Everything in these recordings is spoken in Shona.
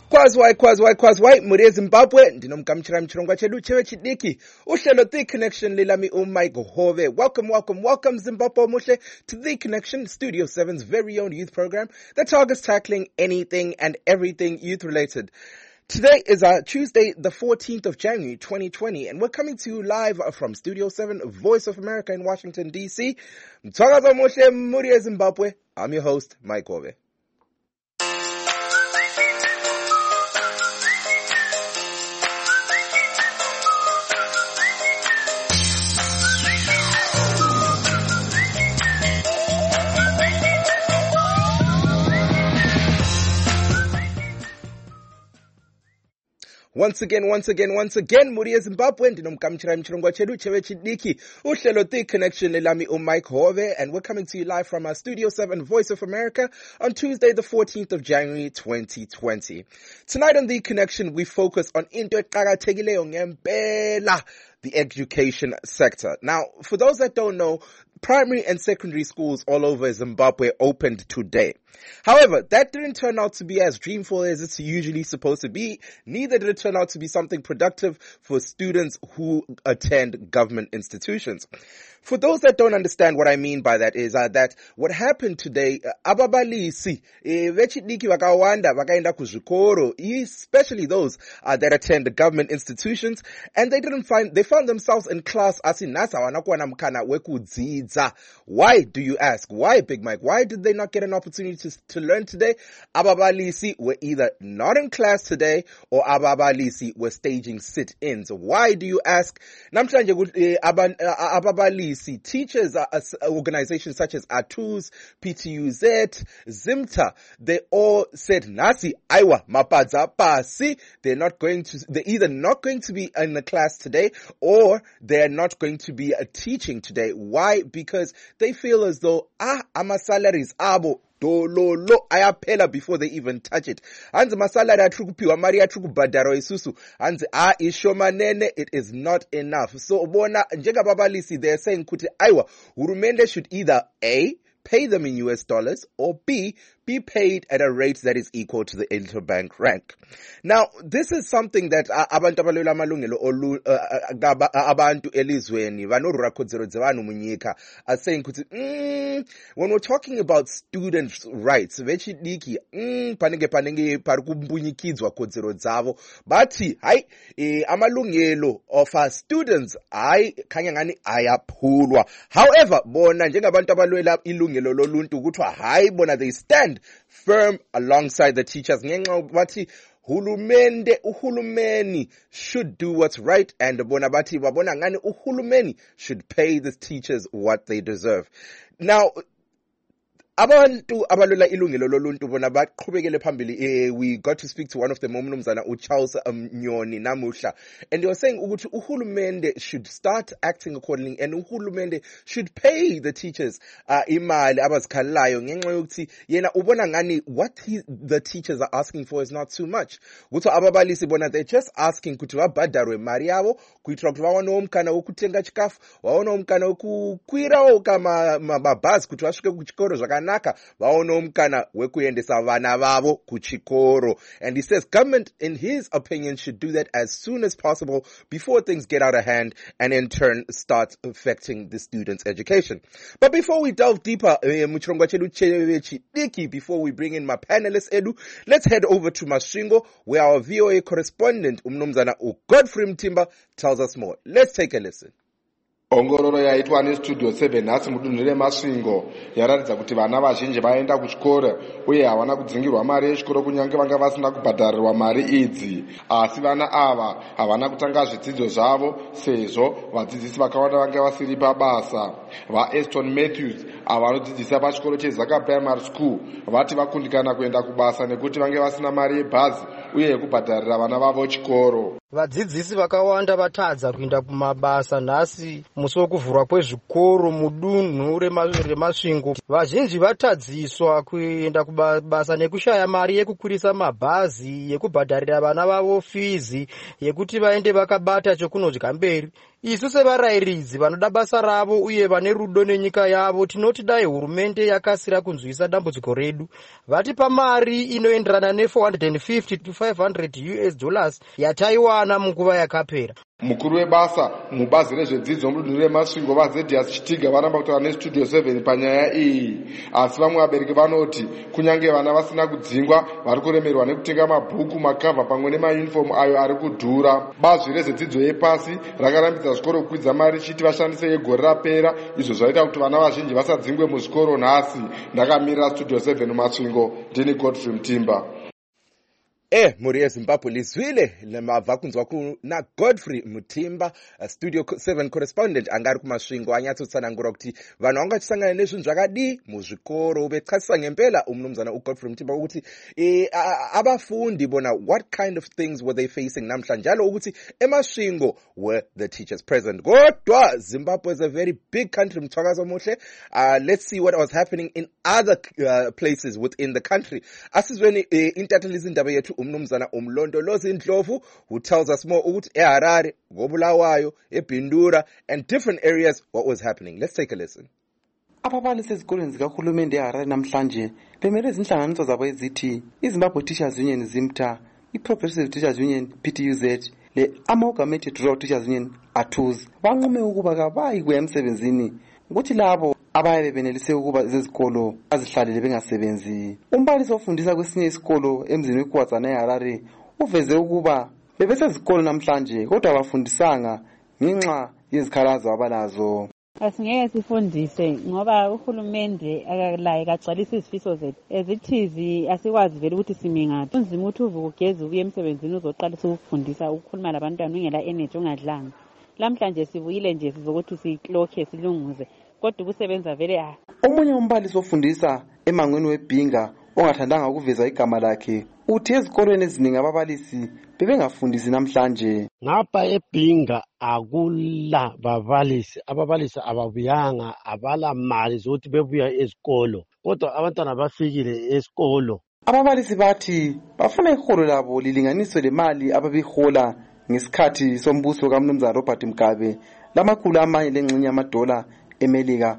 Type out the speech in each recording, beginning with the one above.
Kwazwai, muri eZimbabwe, ndinomkamchira mchirongwa chedu chewe chidiki, uhlelo The Connection lilami Mike Hove. Welcome Zimbabwe muhle to The Connection, Studio 7's very own youth program that targets tackling anything and everything youth related. Today is Tuesday, the 14th of January, 2020, and we're coming to you live from Studio 7, Voice of America in Washington, D.C. Mthwakaza muhle, muri eZimbabwe. I'm your host, Mike Hove. Once again, muri eZimbabwe, ndinomkamchira mchirongwa chedu chewe chidiki, uhlelo The Connection lilami Mike Hove, and we're coming to you live from our Studio 7 Voice of America on Tuesday, the 14th of January, 2020. Tonight on The Connection, we focus on into eqakathekileyo ngempela, the education sector. Now, for those that don't know, primary and secondary schools all over Zimbabwe opened today. However, that didn't turn out to be as dreamful as it's usually supposed to be. Neither did it turn out to be something productive for students who attend government institutions. For those that don't understand what I mean by that is that what happened today, ababalisi vechidiki vakawanda vakaenda kuzvikoro, especially those that attend government institutions, and they found themselves in class asi nhasi havana kuwana mukana wekudzidza. Why, do you ask? Why, Big Mike? Why did they not get an opportunity to learn today? Ababalisi were either not in class today or ababalisi were staging sit-ins. Why, do you ask? Namhlanje ababalisi, teachers, organizations such as ATUS, PTUZ, ZIMTA, they all said, Nasi, Aiwa, Mapadza, Pasi, they're either not going to be in the class today or they're not going to be teaching today. Why? Because they feel as though, ama salaries, abo, dololo ayaphela before they even touch it. Hanzi masalari atrukupiwa mari atrukubhadharo isusu. Hanzi ishomanene, it is not enough. So bona njengababalisi, they're saying kuti aiwa hurumende should either A, pay them in US dollars, or B, be paid at a rate that is equal to the interbank rank. Now, this is something that abantu abalwela amalungelo abantu elizweni vanorura kodzero dzevanhu munyika are saying kuti when we're talking about students' rights vechidiki panenge pari kumbunyikidzwa kodzero dzavo, bati hai amalungelo of our students hai kanyangani ayaphulwa. However, bona njengabantu abalwela ilungelo loluntu kuthiwa hai bona they stand firm alongside the teachers. Ngenxa bathi uhulumeni should do what's right, and bona bathi babona ngani uhulumeni should pay the teachers what they deserve. Now, abantu abalwela ilungelo loluntu bona baqhubekele phambili. We got to speak to one of them, umnumzana uCharles Nyoni namuhla, and they were saying ukuthi uhulumende should start acting accordingly, and uhulumende should pay the teachers imali abazikhalayo ngenxa yokuthi yena ubona ngani what the teachers are asking for is not too much. Ukuthi ababalisi bona they're just asking kuti vabhadharwe mari yavo kuitira kuti vawane umkana wokutenga chikafu, vaone umkana wokukwirawo mabhazi kuti vasvike kuchikoro zvakanaka, vaone umkana wekuendesa vana vavo kuchikoro. And he says government, in his opinion, should do that as soon as possible before things get out of hand and in turn start affecting the students' education. But before we delve deeper, before we bring in my panelists, Edu, let's head over to Masvingo, where our VOA correspondent, Umnumzana Godfrey Mtimba, tells us more. Let's take a listen. Ongororo yaitwa neStudio 7 nhasi mudunhu reMasvingo yaratidza kuti vana vazhinji vaenda kuchikoro uye havana kudzingirwa mari yechikoro kunyange vanga vasina kubhadharirwa mari idzi. Asi vana ava havana kutanga zvidzidzo zvavo sezvo vadzidzisi vakawanda vanga vasiri pabasa. VaEston Matthews ava vanodzidzisa pachikoro cheZaka Primary School vati vakundikana kuenda kubasa nekuti vange vasina mari yebhazi uye yekubhadharira vana vavo chikoro. Vadzidzisi vakawanda vatadza kuenda kumabasa nhasi musi wekuvhurwa kwezvikoro mudunhu reMasvingo. Vazhinji vatadziswa kuenda kubasa nekushaya mari yekukwirisa mabhazi, yekubhadharira vana vavo fizi, yekuti vaende vakabata chokunodya mberi. Isu sevarayiridzi vanoda basa ravo uye vane rudo nenyika yavo tinoti dai hurumende yakasira kunzwisa dambudziko redu vatipa mari inoenderana ne$450 to $500 yataiwana munguva yakapera. Mukuru webasa mubazi rezvedzidzo mudunhu remasvingo vaZedias Chitiga varamba kutaura neStudio 7 panyaya iyi. Asi vamwe vabereki vanoti kunyange vana vasina kudzingwa vari kuremerwa nekutenga mabhuku, makavha pamwe nemayunifomu ayo ari kudhura. Bazi rezvedzidzo yepasi rakarambidza zvikoro kukwidza mari richiti vashandise yegore rapera, izvo zvaita kuti vana vazhinji vasadzingwe muzvikoro nhasi. Ndakamirira Studio 7 mumasvingo, ndini Godfrey Mutimba. Muri eZimbabwe lizwile lemabva kunzwa kuna Godfrey Mutimba, Studio 7 correspondent angari kumasvingo anyatsotsanangura kuti vanhu vangachisangana nezvinhu zvakadii muzvikoro. Ubechasisa ngempela umnumzana uGodfrey Mutimba ukuthi abafundi bona what kind of things were they facing namhla, njalo ukuthi emasvingo were the teachers present. Kodwa Zimbabwe is a very big country, Mthwakazi Omuhle. Let's see what was happening in other places within the country. Asizweni intatheli indaba yethu umnumzana umlondolozi Ndlovu, who tells us more ukuthi eHarare, ngoBulawayo, eBindura and different areas what was happening. Let's take a listen. Ababalisi ezikoleni zikahulumende eHarare namhlanje bemele izinhlanganiso zabo ezithi iZimbabwe Teachers Union ZIMTA, iProgressive Teachers Union PTUZ, le Amalgamated Rural Teachers Union ATUZ banqume ukuba kabayi kuya emsebenzini ukuthi labo abaye benelise ukuba ezikolo azihlalele bengasebenzi. Umbalisi ofundisa kwesinye isikolo emzini weKwaZana eHarare uveze ukuba bebesezikolo namhlanje kodwa abafundisanga ngenxa yezikhalazo abalazo. Asingeke sifundise ngoba uhulumende akalaye kagcwalisa izifiso zethu ezithizi, asikwazi vele ukuthi simi ngaphi. Unzima ukuthi uvuke ugeze ubuye emsebenzini uzoqalisa ukufundisa ukukhuluma labantwana ungela energy ungadlanga. Lamhlanje sibuyile nje sizokuthi siklokhe silunguze kodwa ukusebenza vele Omunye umbalisi ofundisa emangweni weBhinga ongathandanga ukuveza igama lakhe uthi ezikolweni eziningi ababalisi bebengafundisi namhlanje. Ngapha eBhinga akula babalisi, ababalisi ababuyanga, abala mali zokuthi bebuya ezikolo, kodwa abantwana bafikile esikolo. Ababalisi bathi bafuna iholo labo lilinganiswe lemali ababihola ngesikhathi sombuso kaMnumzana Robert Mugabe lamakhulu amanye lengxenye yamadola eMelika,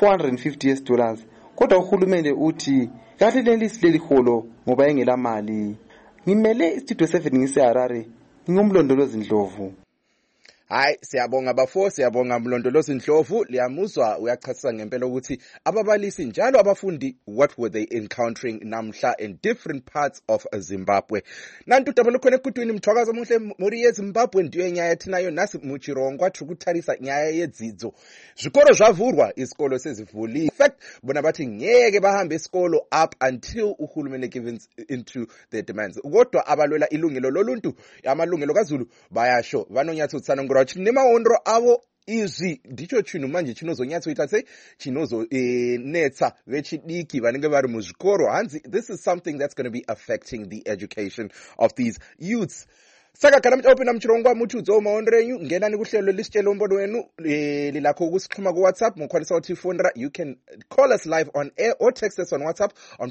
$450. Kodwa uhulumende uthi kahle lelisi leliholo ngoba engela mali. Ngimele iStudio 7 ngiseHarare, ngingumlondolozi Ndlovu. Hayi, siyabonga bafo, siyabonga Mlondolozi Ndlovu. Liyamuzwa uyachasisa ngempela ukuthi ababalisi njalo abafundi what were they encountering namhla in different parts of Zimbabwe. Nantu dabalo khona ekutwini Mthwakazi Omuhle muri yeZimbabwe ndiyo nyaya thinayo nasi muchirongwa trukutharisa nyaya yedzidzo. Zvikoro zvavhurwa, isikolo sezivuli. In fact, bona bathi ngeke bahambe isikolo up until uhulumende gives into their demands. Kodwa abalwela ilungelo loluntu, amalungelo kaZulu bayasho vanonyatsa utsanangura nemaondro avo izvi ndicho chinhu manje chinozonyatsoita sei chinozonetsa vechidiki vanenge vari muzvikoro. Hanzi this is something that's going to be affecting the education of these youths. Saka kana mtopina mchirongwa mutudzo maondro enyu ngenani kuhlelo lisitshela umbono wenu lilakho ukusixhuma ku WhatsApp mukwanisa uthi phone. You can call us live on air or text us on WhatsApp on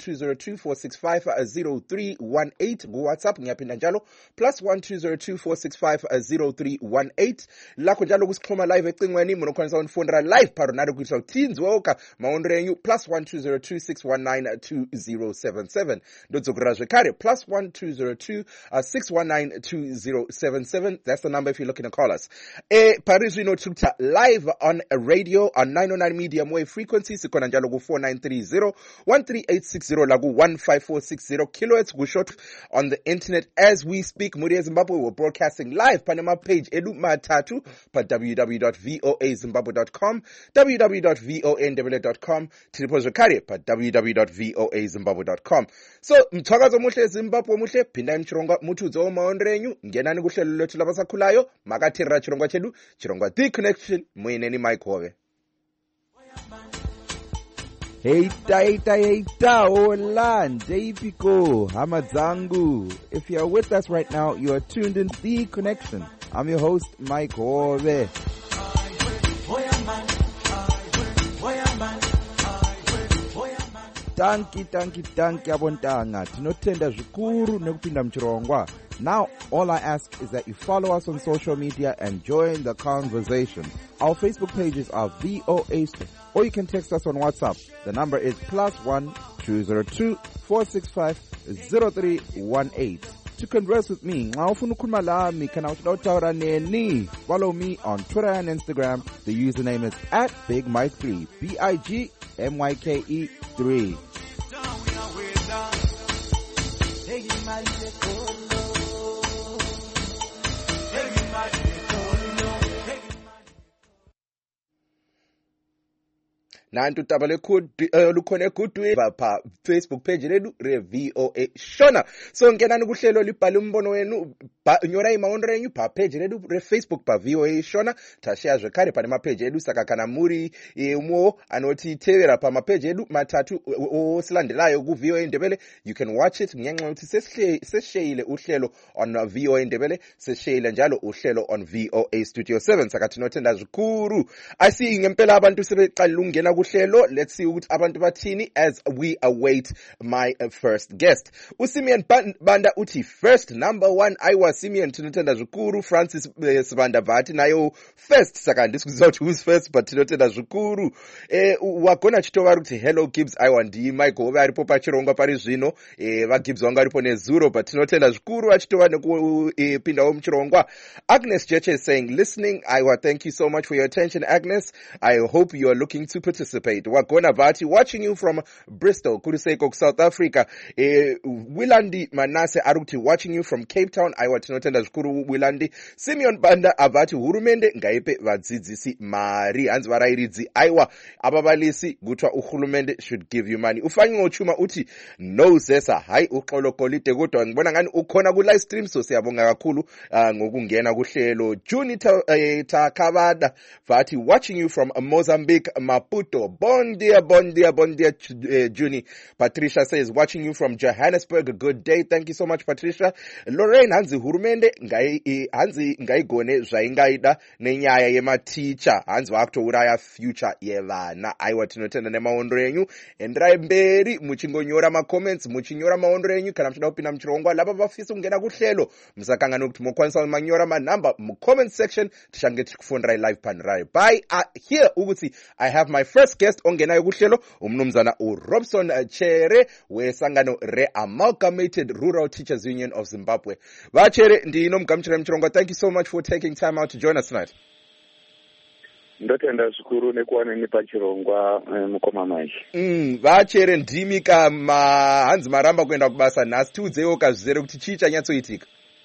+12024650318 ku WhatsApp. Ngiyaphinda njalo +12024650318 lakho njalo kusixhuma live ecingweni munokwanisa ukufondera live paronari kuthi uthinzi woka maondro enyu +12026192077 ndodzokera zvekare +12026192077. That's the number if you're looking to call us. Paris we know Twitter live on a radio on 909 medium wave frequency. Sikona njalo ku 4930 13860 lagu 15460 kilohertz. We short on the internet as we speak. Muri Zimbabwe, we're broadcasting live panama page edu matatu pa www.voazimbabwe.com, www.voanw.com, tilipozokare pa www.voazimbabwe.com. So Mthwakazi Omuhle Zimbabwe Omuhle phinda mchirongwa mutudzo maondrenyu ngenani kuhlelo lethu labasakhulayo makathirira chirongwa chedu chirongwa The Connection mwineni Mike Hove. Heita, hola, J-Pico, Hamadzangu. If you are with us right now, you are tuned in The Connection. I'm your host, Mike Hove. Tanki abontanga. Tinotenda zvikuru nekupinda mchirongwa. Now, all I ask is that you follow us on social media and join the conversation. Our Facebook pages are VOA, or you can text us on WhatsApp. The number is +1 202 465 0318. To converse with me, follow me on Twitter and Instagram. The username is @BigMike3, BIGMYKE3. nantu taba lukhona egudwini pa Facebook page ledu re VOA Shona. So ngenani kuhlelo libhala umbono wenu, nyora imaondo yenyu pa page ledu re Facebook pa VOA Shona. Tashare zvekare pane mapage edu, saka kana muri umwo anoti tevera pa mapage edu matatu osilandelayo ku VOA Ndebele, you can watch it ngenxa yokuthi sesishayile uhlelo on VOA Ndebele, sesishayile njalo uhlelo on VOA Studio 7. Saka tinotenda zvikuru. I see ngempela abantu sebeqala ungena kuhlelo. Let's see ukuthi abantu bathini as we await my first guest. Usimeon Banda uthi first number 1. Aiwa Simeon, tinotenda zvikuru. Francis Sibanda Vati nayo first. Saka ndisikuziva ukuthi who's first, but tinotenda zvikuru. Wagona chitova kuti hello Gibbs, aiwa ndi Mike Hove aripo pachirongwa pari zvino. Va Gibbs wanga aripo nezuro, but tinotenda zvikuru achitova nekupindawo muchirongwa. Agnes Jeche is saying listening. Aiwa, thank you so much for your attention, Agnes. I hope you are looking to participate. Wagona Vati watching you from Bristol, Kuruseko, South Africa. Wilandi Manase Aruti watching you from Cape Town. Aiwa tinotenda zvikuru Wilandi. Simeon Banda avati hurumende ngaipe vadzidzisi mari. Hanzi varairidzi. Aiwa ababalisi gutwa uhulumende should give you money. Ufanyi ngochuma uti no sesa hai uxolo kolite kodwa ngibona ngani ukhona ku live stream, so siyabonga kakhulu ngokungena kuhlelo. Juni Takavada vati watching you from Mozambique, Maputo. Bon dia Juni. Patricia says watching you from Johannesburg. Good day. Thank you so much Patricia. Lorraine hanzi hurumende hanzi ngaigone zvaingaida nenyaya yematicha. Hanzi vakutouraya future yevana. Aiwa tinotenda nemaondo yenyu. Endrai mberi muchingonyora macomments, muchinyora maondo yenyu kana muchida kupinda muchirongwa. Lapa vafisa kungena kuhlelo musakangana kuti mukwanisa manyora manamba mu comment section, tichange tikufondrai live panrai. Bye. Here ukuthi I have my first guest ongenayo kuhlelo, umnumzana uRobson Chere wesangano re-Amalgamated Rural Teachers Union of Zimbabwe. Vachere ndino mkamchira mchirongwa. Thank you so much for taking time out to join us tonight. Ndotenda zvikuru nekuwana nepachirongwa mukoma mai. Vachere ndimika hanzi maramba kuenda kubasa nhasi, tiudzewo kazvizere kuti chii chanyatsoitika.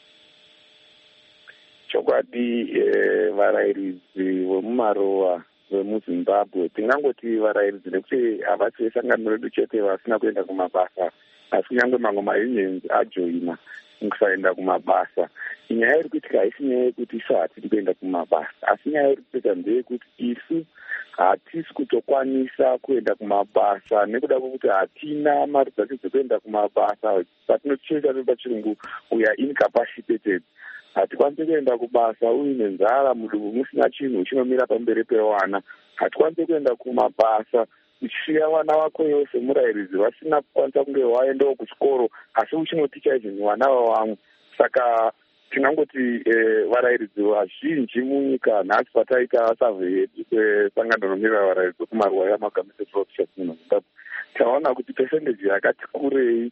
Chokwadi varairidzi vemumarowa vemuZimbabwe tingangoti varairidzi nekuti havasi vesangano redu chete vasina kuenda kumabasa, asi kunyange mamwe maunions ajoina mukusaenda kumabasa. Inyaya iri kuitika haisi nyaya yekuti isu hatiri kuenda kumabasa, asi nyaya iri kuitika ndeyekuti isu hatisi kutokwanisa kuenda kumabasa nekuda kwekuti hatina mari dzacho dzekuenda kumabasa. Patinocheka nepachirungu we are incapacitated. Hatikwanisi kuenda kubasa uine nzara, mudumbu musina chinhu chinomira pamberi pewana. Hatikwanisi kuenda kumabasa uchisiya vana vako yose murairidzi vasina kukwanisa kunge vaendawo kuchikoro, asi uchinoticha izvi vana vavamwe. Saka tinangoti varairidzi vazhinji munyika nhasi pataita survey kwesangano rinomira varairidzi kumaruwa yeAmalgamated Rural Teachers Union of Zimbabwe, taona kuti percentage yakati kurei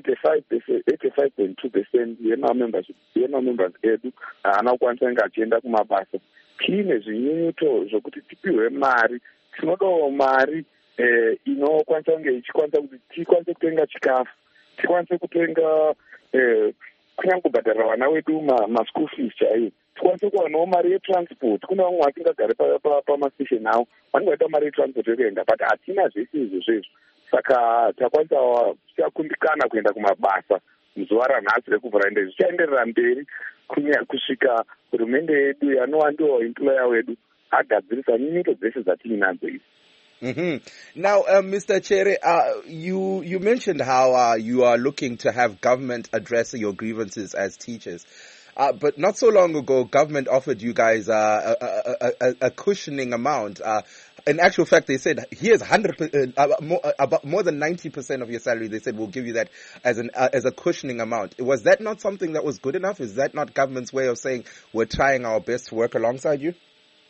85.2% yemamembers edu haana kukwanisa kunge achienda kumabasa. Tiine zvinyunyuto zvokuti tipiwe mari, tinodawo mari inokwanisa kunge ichikwanisa kuti tikwanise kutenga chikafu, tikwanise kutenga kunyange kubhadharira vana vedu maschool fees chaiyo, tikwanise kuwanawo mari yetransport. Kune vamwe vasingagare pamastation avo vanongoita mari yetransport yekuenda, but hatina zvese izvozvo. Saka takundikana kuenda kumabasa muzuva ranhasi rekuvhura ende zvichaenderera mberi kusvika hurumende yedu yanova ndiwo employer wedu agadzirisa nyunyuto dzese dzatiinadzo idzi. Now, Mr. Chere, you mentioned how you are looking to have government address your grievances as teachers. But not so long ago, government offered you guys a cushioning amount, in actual fact, they said, here's 100%, about more than 90% of your salary. They said, we'll give you that as a cushioning amount. Was that not something that was good enough? Is that not government's way of saying we're trying our best to work alongside you?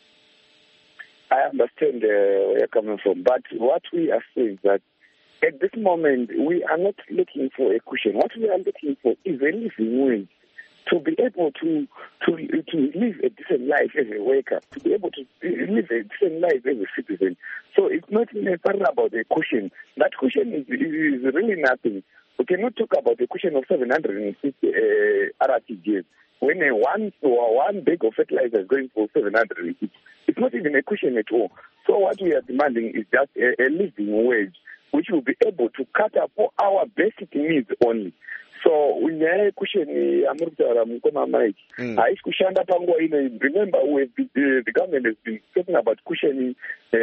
I understand where you're coming from, but what we are saying is that at this moment, we are not looking for a cushion. What we are looking for is a living wage, to be able to live a decent life as a worker, to be able to live a decent life as a citizen. So it's not necessarily about a cushion. That cushion is really nothing. We cannot talk about a cushion of 750 RTGs when one bag of fertilizer is going for 750. It's not even a cushion at all. So what we are demanding is just a living wage, which will be able to cater for our basic needs only. So unyaya kusheni amurutara mukoma Mike. Aishi kushanda pango ino. Remember, the government has been talking about cushioning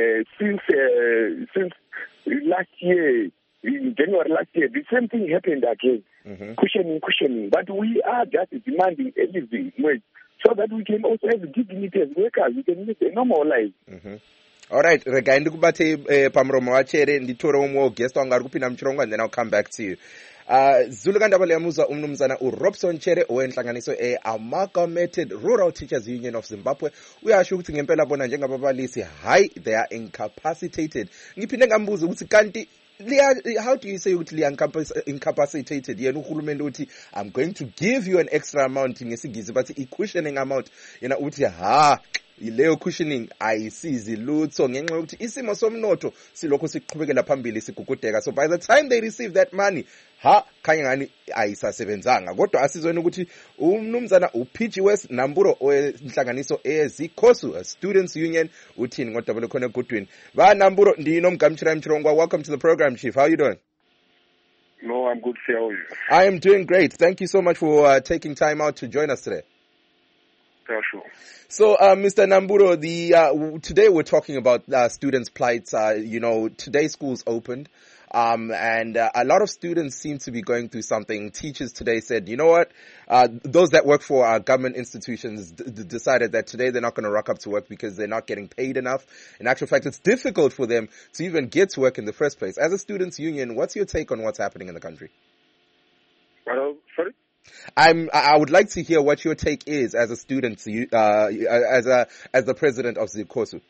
since last year, in January last year. The same thing happened again. Cushioning. But we are just demanding a living wage so that we can also have dignity as workers. We can live a normal life. All right, rega ndikubate pamromo wachere nditore umwe guest wanga ari kupinda muchirongwa, and then I'll come back to you. Zulu kandaba liyamuzwa umnumzana uRobson Chere owenhlanganiso Amalgamated Rural Teachers Union of Zimbabwe. Uyasho ukuthi ngempela bona njengababalisi hayi, they are incapacitated. Ngiphinde ngambuza ukuthi kanti how do you say ukuthi liya incapacitated? Yena uhulumende uthi I'm going to give you an extra amount ngesigizi, but i-cushioning amount yena uthi leyo cushioning ayisizi lutho ngenxa yokuthi isimo somnotho silokho siqhubekela phambili sigugudeka. So by the time they receive that money, khanya ngani ayisasebenzanga. Kodwa asizweni ukuthi umnumzana uPG West Namburo owenhlanganiso eZikhosu Students Union uthini ngodwa bekhona eGoodwin. Ba Namburo ndinomgamchira Mchirongwa. Welcome to the program, Chief. How are you doing? No, I'm good. How are you? I am doing great. Thank you so much for taking time out to join us today. Yeah, sure. So, Mr. Namburo, today we're talking about students' plights. Today schools opened, and a lot of students seem to be going through something. Teachers today said, you know what, those that work for government institutions decided that today they're not going to rock up to work because they're not getting paid enough. In actual fact, it's difficult for them to even get to work in the first place. As a students' union, what's your take on what's happening in the country? Sorry? I would like to hear what your take is as a student, as the president of Zikhosu.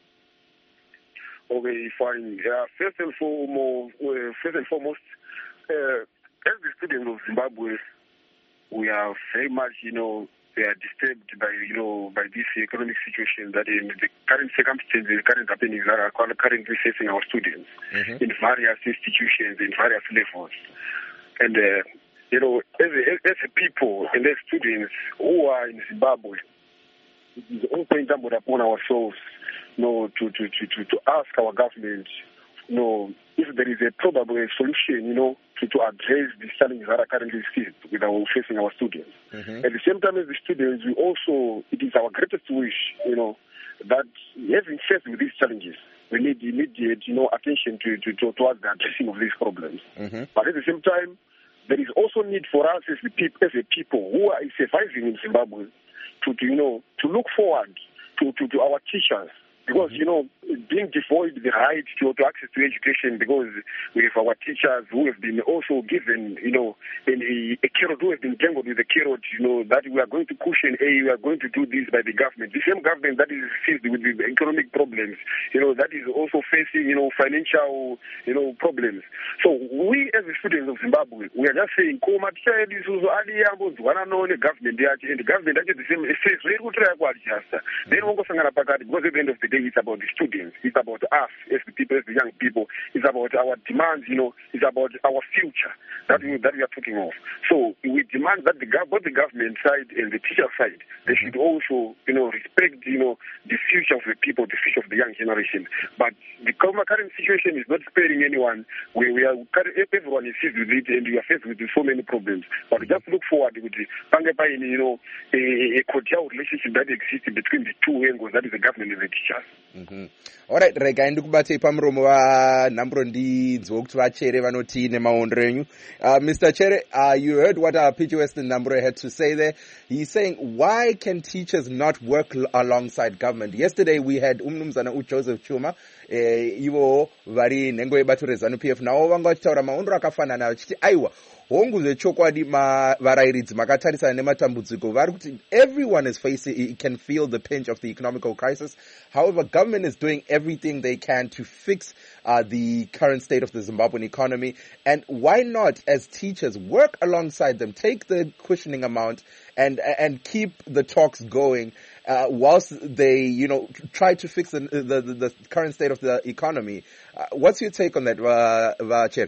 Okay, fine. First and foremost, as the students of Zimbabwe, we are very much, we are disturbed by this economic situation that in the current circumstances, the current happenings that are currently facing our students in various institutions, in various levels, and. As a people and as students who are in Zimbabwe, it is also incumbent upon ourselves, to ask our government, if there is a probable solution, to address the challenges that are currently facing our students. At the same time as the students, it is our greatest wish, that having faced with these challenges, we need immediate, attention towards the addressing of these problems. But at the same time, there is also need for us as a people who are surviving in Zimbabwe to look forward to our teachers. Because, being devoid the right to access to education, because we have our teachers who have been also given, a carrot, who have been jangled with a carrot, that we are going to cushion we are going to do this by the government. The same government that is faced with the economic problems, that is also facing, financial, problems. So we as the students of Zimbabwe, we are just saying, and the government actually the same says, then we'll go because at the end of the day, it's about the students, it's about us as the people, as the young people, it's about our demands, it's about our future that we are talking of. So we demand that both the government side and the teacher side, they should also, respect, the future of the people, the future of the young generation. But the current situation is not sparing anyone. Everyone is faced with it, and we are faced with so many problems. But we just look forward with the a cordial relationship that exists between the two angles, that is the government and the teachers. Alright, regai ndikubate pamuromo vanhamburo ndinzwe kuti vachere vanoti nemaondero enyu. Mr. Chere, you heard what our PG Western Namburo had to say there. He's saying, why can teachers not work alongside government? Yesterday we had Mnumzana Joseph Chuma, ivo vari nhengo yebato reZANU-PF, navo vanga vachitaura maondero akafanana vachiti aiwa hongu zvechokwadi varairidzi makatarisana nematambudziko vari kuti everyone is facing, can feel the pinch of the economical crisis. However, government is doing everything they can to fix the current state of the Zimbabwean economy. And why not, as teachers, work alongside them, take the cushioning amount and keep the talks going whilst they, try to fix the current state of the economy. What's your take on that, Chair?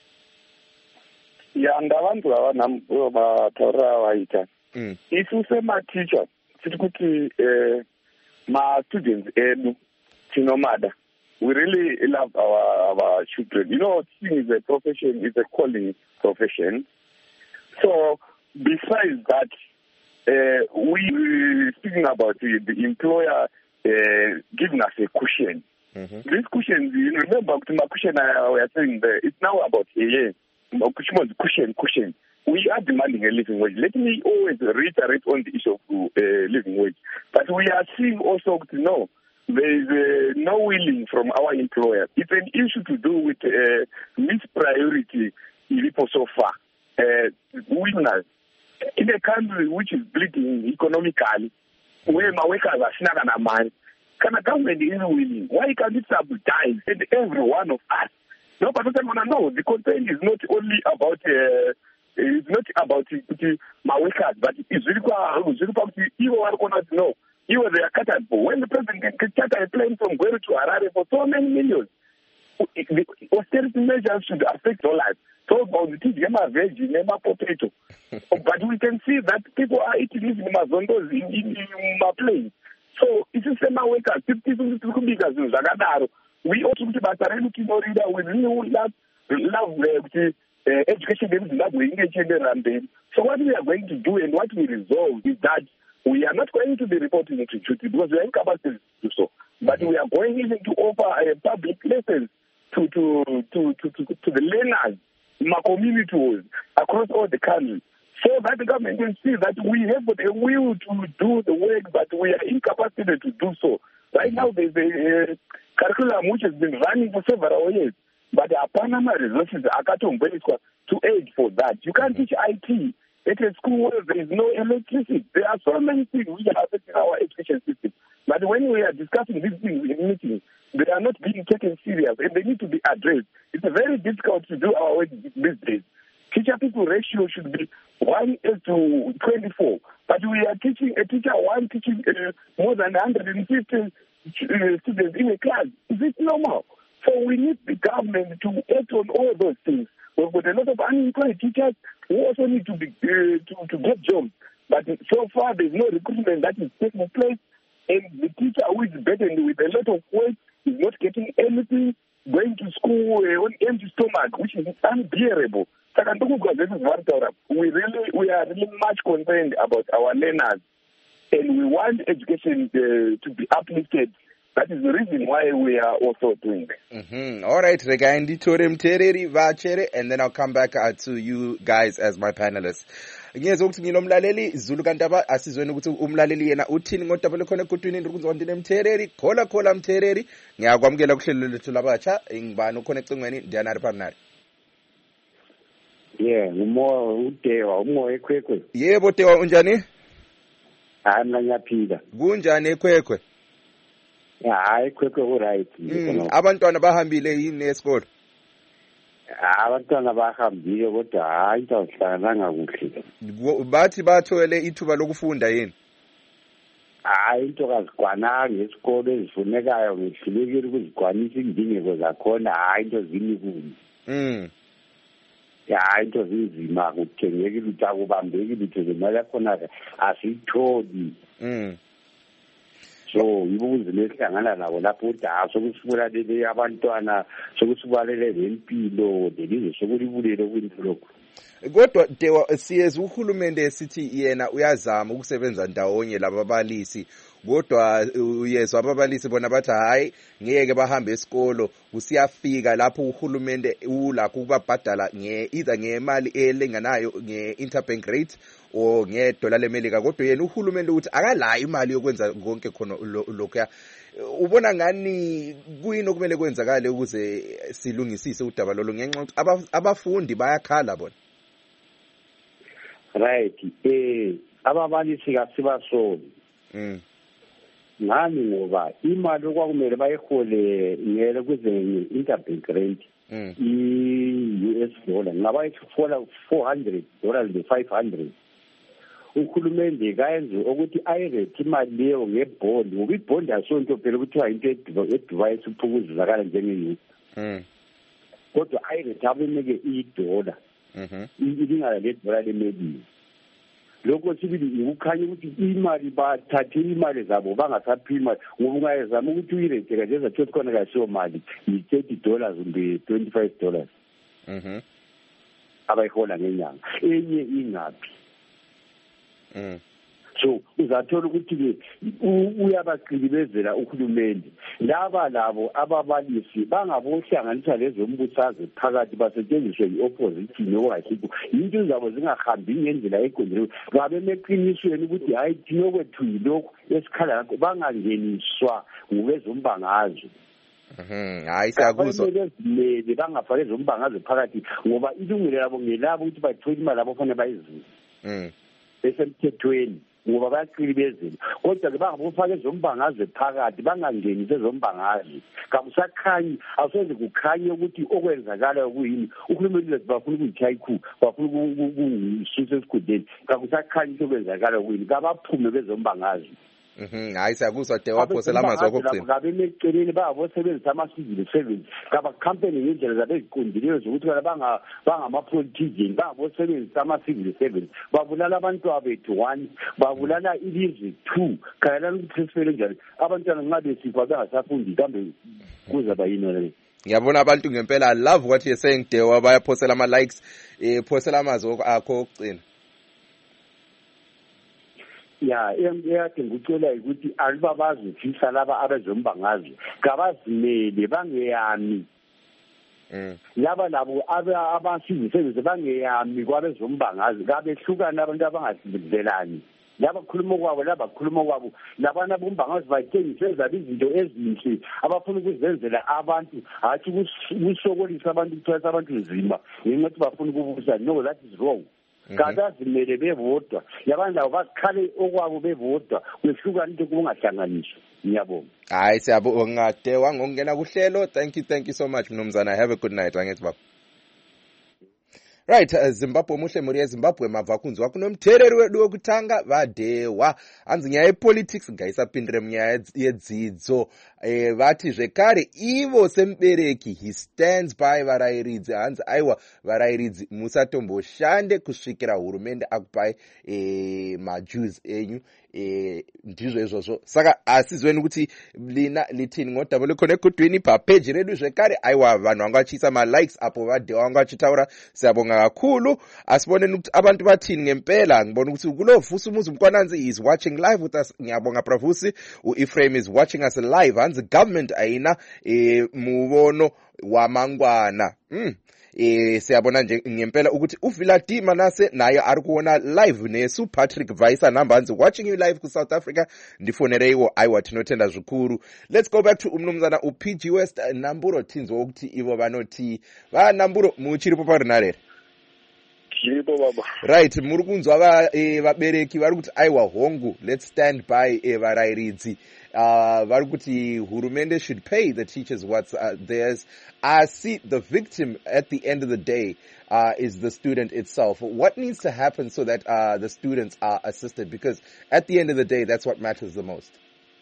Ndavantu ava vataurira vaita isu semateacher tiri kuti ma-students edu tinomada. We really love our children. Teaching is a profession, it's a calling profession. So besides that, we speaking about the employer giving us a cushion. This cushion, remember my cushion we are saying there, it's now about a year. Cushion. We are demanding a living wage. Let me always reiterate on the issue of living wage. But we are seeing also there is no willing from our employer. It's an issue to do with mispriority so far. Winners in a country which is bleeding economically, where my workers are snagging a man, can a government is willing? Why can't it subsidize every one of us? No, but no, the content is not only about my workers, but it's really about you. You were there, when the president can charter a plane from Gweru to Harare for so many millions, the austerity measures should affect all lives. So about the veggie, potato. But we can see that people are eating these mazondos in my plane. So it's the same workers. We also with really love education that we engage in the. So what we are going to do and what we resolve is that we are not going to be reporting to duty because we are incapacitated to do so. But we are going even to offer public lessons to the learners, my communities across all the country, so that the government can see that we have the will to do the work, but we are incapacitated to do so. Right now, there's a curriculum which has been running for several years, but our Panama resources are to aid for that. You can't teach IT at a school where there is no electricity. There are so many things which are affecting our education system. But when we are discussing these things in meetings, they are not being taken serious and they need to be addressed. It's very difficult to do our work these days. Teacher-people ratio should be 1:24. But we are teaching a teacher one teaching more than 150 students in a class. Is it normal? So we need the government to act on all those things. We've got a lot of unemployed teachers who also need to be to get jobs. But so far, there's no recruitment that is taking place. And the teacher who is burdened with a lot of work is not getting anything, going to school on empty stomach, which is unbearable. We are really much concerned about our learners, and we want education to be uplifted. That is the reason why we are also doing this. All right, Regaindi Torem Tereri Vachere, and then I'll come back to you guys as my panelists. Ngiyeza ukuthi nginomlaleli Zulu kantaba asizweni ukuthi umlaleli yena uthini ngotabele khona kutwini ndikuzwa ndine Mthereri khola Mthereri ngiyakwamukela kuhlelo lethu labatsha ngibani ukhona ecingweni ndiyanari pamnari. Utewa umoya ekhwekhwe. Yebo Tewa unjani? Mina ngiyaphila. Kunjani ekhwekhwe? Ekhwekhwe ku-right. Abantwana bahambile yini esikole? Abantwana bahambile kodwa into awuhlangananga kuhle. Bathi bathole ithuba lokufunda yini? Into kazigwananga esikole ezifunekayo ngihlulekile ukuzigwanisa indingeko zakhona into zimikuni. Into zinzima kuthengekile ukuthi akubambeki litho zemali yakhona asiyitholi. So ibuzile esihlangana nabo lapho sokusibulalele abantwana sokusibalele lempilo lelize sokulibulele kwinto lokho. Kodwa Tewa siyeza uhulumende esithi yena uyazama ukusebenza ndawonye lababalisi kodwa uyezwa ababalisi bona bathi hayi ngeke bahambe esikolo usiyafika lapho uhulumende ulakho ukubabhadala either ngemali elenganayo nge-interbank rate or ngedola lemelika, kodwa yena uhulumende uthi akalayo imali yokwenza konke khona lokho. Ubona ngani kuyini okumele kwenzakale ukuze silungisise udaba lolo ngenxa ukuthi abafundi bayakhala bona? Right, ababalisi kasibasoli ngani ngoba imali okwakumele bayihole ngele kwezenye interbank rate i-US dollar ngaba ithola $400 le-500. Uhulumende kayenze ukuthi ayirethe imali leyo ngebhondi, ngoba ibhondi asonto phela kuthiwa into edivayisi uphukuzuzakala njenge-youth, kodwa ayirethe abenike $1 ilingana le-dollar lemelika. Lokho sibili ukukhanya ukuthi imali bathathile imali zabo bangasaphi imali, ngoba ungayezama ukuthi uyirethe kaje zathothi khona kasiyo mali yi-$30 kumbe $25 abayihola ngenyanga, enye ingaphi. So uzathola ukuthi uyabaqilibezela uhulumende. Laba labo ababalisi bangabohlanganisa lezo mbuthazo phakathi basetshenziswe i-opposition okwahlukho, into zabo zingahambi ngendlela eqondile, ngabe meqinisweni ukuthi hayi thina okwethu yilokho esikhala ngakho, bangangeniswa ngokwezombangazo. Hayi siyakuzwa bezimele bangafake ezombangazo phakathi, ngoba ilungelo labo ngelabo ukuthi bathole imali labo fanele bayizile esemthethweni, ngoba bayaqilibezela. Kodwa ke bangabofaka ezombangazwe phakathi, bangangenise ezombangazwe. Kakusakhanyi, awusoze kukhanye ukuthi okwenzakalayo kuyini. Uhulumende bafuna ukuyithaya ikhu, bafuna ukuyisusa esikhundleni. Kakusakhanyi ukuthi okwenzakalayo kuyini, kabaphume bezombangazwe. Hayi siyakuzwa de waphosela amazwi okugcina. Ngabe meceleni bayabosebenzisa ama-civil servants, ngabakhampani ngendlela zabo eziqondileyo zokuthi bangama-politician, bayabosebenzisa ama-civil servants. Babulala abantwana bethu 1, babulala ilizwe 2, khayelela ukuthi sesifele njani. Abantwana nxa besifwa bengasafundi kambe kuzaba yini le? Ngiyabona abantu ngempela love what you're saying Dewa, bayaphosela ama-likes, phosela amazwi akho okugcina. Ya, eyakhe ngicela ukuthi alibabazifisa laba abezombangazwe, kabazimele bangeyami. Laba labo abasizisebenze bangeyami kwabezombangazwe, kabehlukana abantu abangasizelani. Laba khuluma kwabo, laba khuluma kwabo, labana bombangazwe batshengise zabo izinto ezinhle abafuna ukuzenzela abantu, hathi ukusokolisa abantu, ukuthwasa abantu nzima ngenxa yokuthi bafuna ukubusa. No, that is wrong. Kadazimele bevodwa, yabanye labo bakhale okwabo bevodwa, kwehlukana into kungahlanganiswa. Ngiyabonga. Hayi siyabonga Dewa ngokungena kuhlelo. Thank you so much mnumzana. Have a good night. Angithi baba. Right, Zimbabwe muhle muri Zimbabwe mavhakunzi wakunomthereri wedu wekutanga vaDewa hanzi nyaya yepolitics ngaisapindire munyaya yedzidzo. Vati zvekare ivo semubereki he stands by varayiridzi, hanzi aiwa varayiridzi musatomboshande kusvikira hurumende akupai majuzi enyu. Ndizvo izvozvo saka asizweni kuti lina litini ngodaba lekhona ekudwini papeji redu zvekare. Aiwa vanhu vanga vachiisa ma-likes apo vaDewa vanga vachitaura, siyabonga kakhulu. Asiboneni ukuthi abantu bathini ngempela. Ngibona ukuthi kulovusi umuzi Mkwananzi is watching live with us. Ngiyabonga Pravusi. U-Ephraim is watching us live. Hanzi government ayina mubono wamangwana. Siyabona nje ngempela ukuthi uViladi Manase naye ari kuona live nesu. Patrick Vaisa Nambanzi watching you live ku South Africa. Ndifonere iwo aiwa tinotenda zvikuru. Let's go back to umnumzana uPG West Namburo tinzwa ukuthi ivo vanoti va Namburo muchiripo parinarere. Chiripo baba. Right, muri kunzwa vabereki vari kuti aiwa hongu, let's stand by varayiridzi. Vari kuti hurumende should pay the teachers what's theirs. See, the victim at the end of the day is the student itself. What needs to happen so that the students are assisted? Because at the end of the day, that's what matters the most.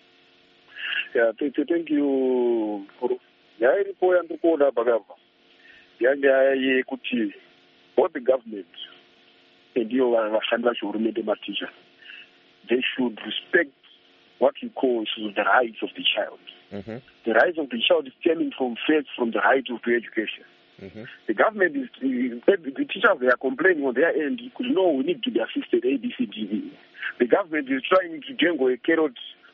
Yeah, thank you. Yaya iripo yandikuona pakapa yanga yekuti both the government and you vashandi vachihurumende maticha, they should respect what you call the rights of the child. The rights of the child is stemming from the right of the education. The government is, the teachers, they are complaining on their end, because no, we need to be assisted, A, B, C, D, E. The government is trying to jangle a carrot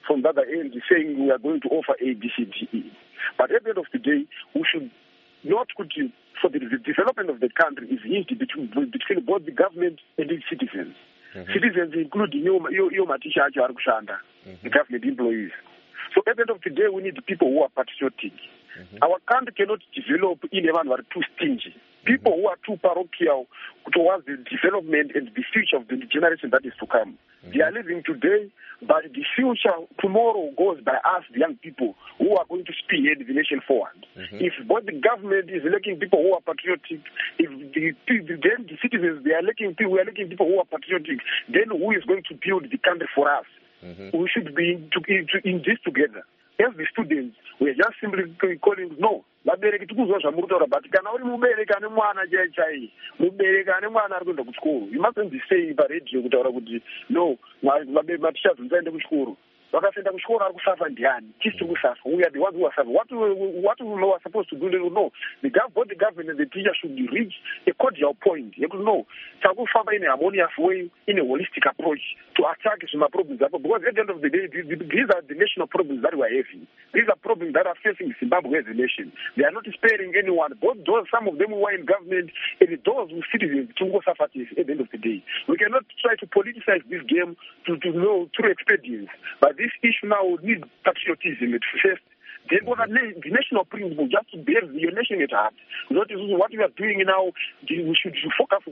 from the other end saying we are going to offer A, B, C, D, E. But at the end of the day, we should not continue. For the development of the country is hinged between both the government and its citizens. Citizens including your Matisha Arushanda, the government employees. So at the end of the day, we need people who are patriotic. Our country cannot develop in anyone who are too stingy. People who are too parochial towards the development and the future of the generation that is to come. They are living today, but the future tomorrow goes by us, the young people, who are going to spearhead the nation forward. If both the government is electing people who are patriotic, if then the citizens, we are electing people who are patriotic, then who is going to build the country for us? We should be in this together. As the students, we are just simply calling, no, vabereki tikuzwa zvamuritaura, but kana uri mubereki ane mwana chai mubereki ane mwana ari kuenda kuchikoro, you mustn't be saying paredhiyo kutaura kuti no, maticha dzonzaende kuchikoro, vakasaenda kuchikoro ari kusafa ndiani, tisi kusafa, we are the ones who are suffering. What we are supposed to do, no, both the government and the teacher should reach a cordial point. You know, takufamba in a harmonious way, in a holistic approach to attack some problems. Because at the end of the day, these are the national problems that we are having. These are problems that are facing Zimbabwe as a nation. They are not sparing anyone. Both those, some of them who are in government, and those who citizens to go suffer at the end of the day. We cannot try to politicize this game to know through expedience. But this issue now needs patriotism at first. Then the national principle, just to bear your nation at heart. That is what we are doing now. We should focus.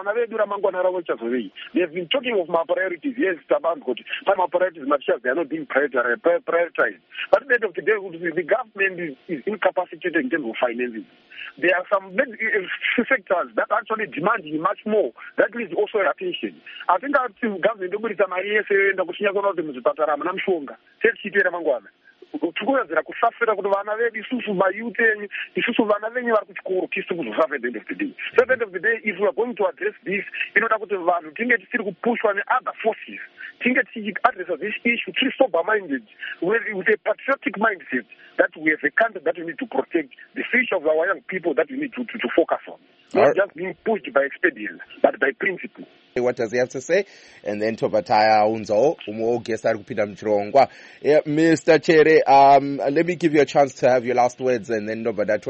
They have been talking of my priorities. Yes, some priorities, they are not being prioritized. But at the end of the day, the government is incapacitated in terms of financing. There are some sectors that actually demand much more. That needs also attention. I think that the government tukuwedzera kusafira kuti vana vedu isusu mayuth enyu isusu vana venyu vari kuchikoro tisi kuzosafa at the end of the day. So at the end of the day, if we are going to address this, inoda kuti vanhu tinge tisiri kupushwa neother forces, tinge tichiaddressa this issue tiri sober minded with a patriotic mindset that we have a country that we need to protect, the future of our young people that we need to focus on, not just being pushed by expedience but by principle. What does he have to say? And then Tobataya Unzo, Mr. Chere, let me give you a chance to have your last words, and then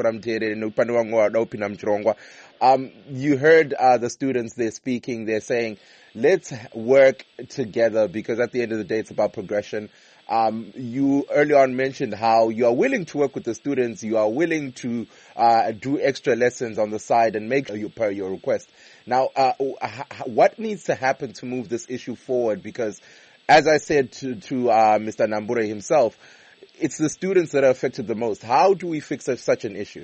you heard the students, they're speaking, they're saying, let's work together, because at the end of the day, it's about progression. You earlier on mentioned how you are willing to work with the students, you are willing to do extra lessons on the side and make per your request. Now, what needs to happen to move this issue forward? Because, as I said to Mr. Nambure himself, it's the students that are affected the most. How do we fix such an issue?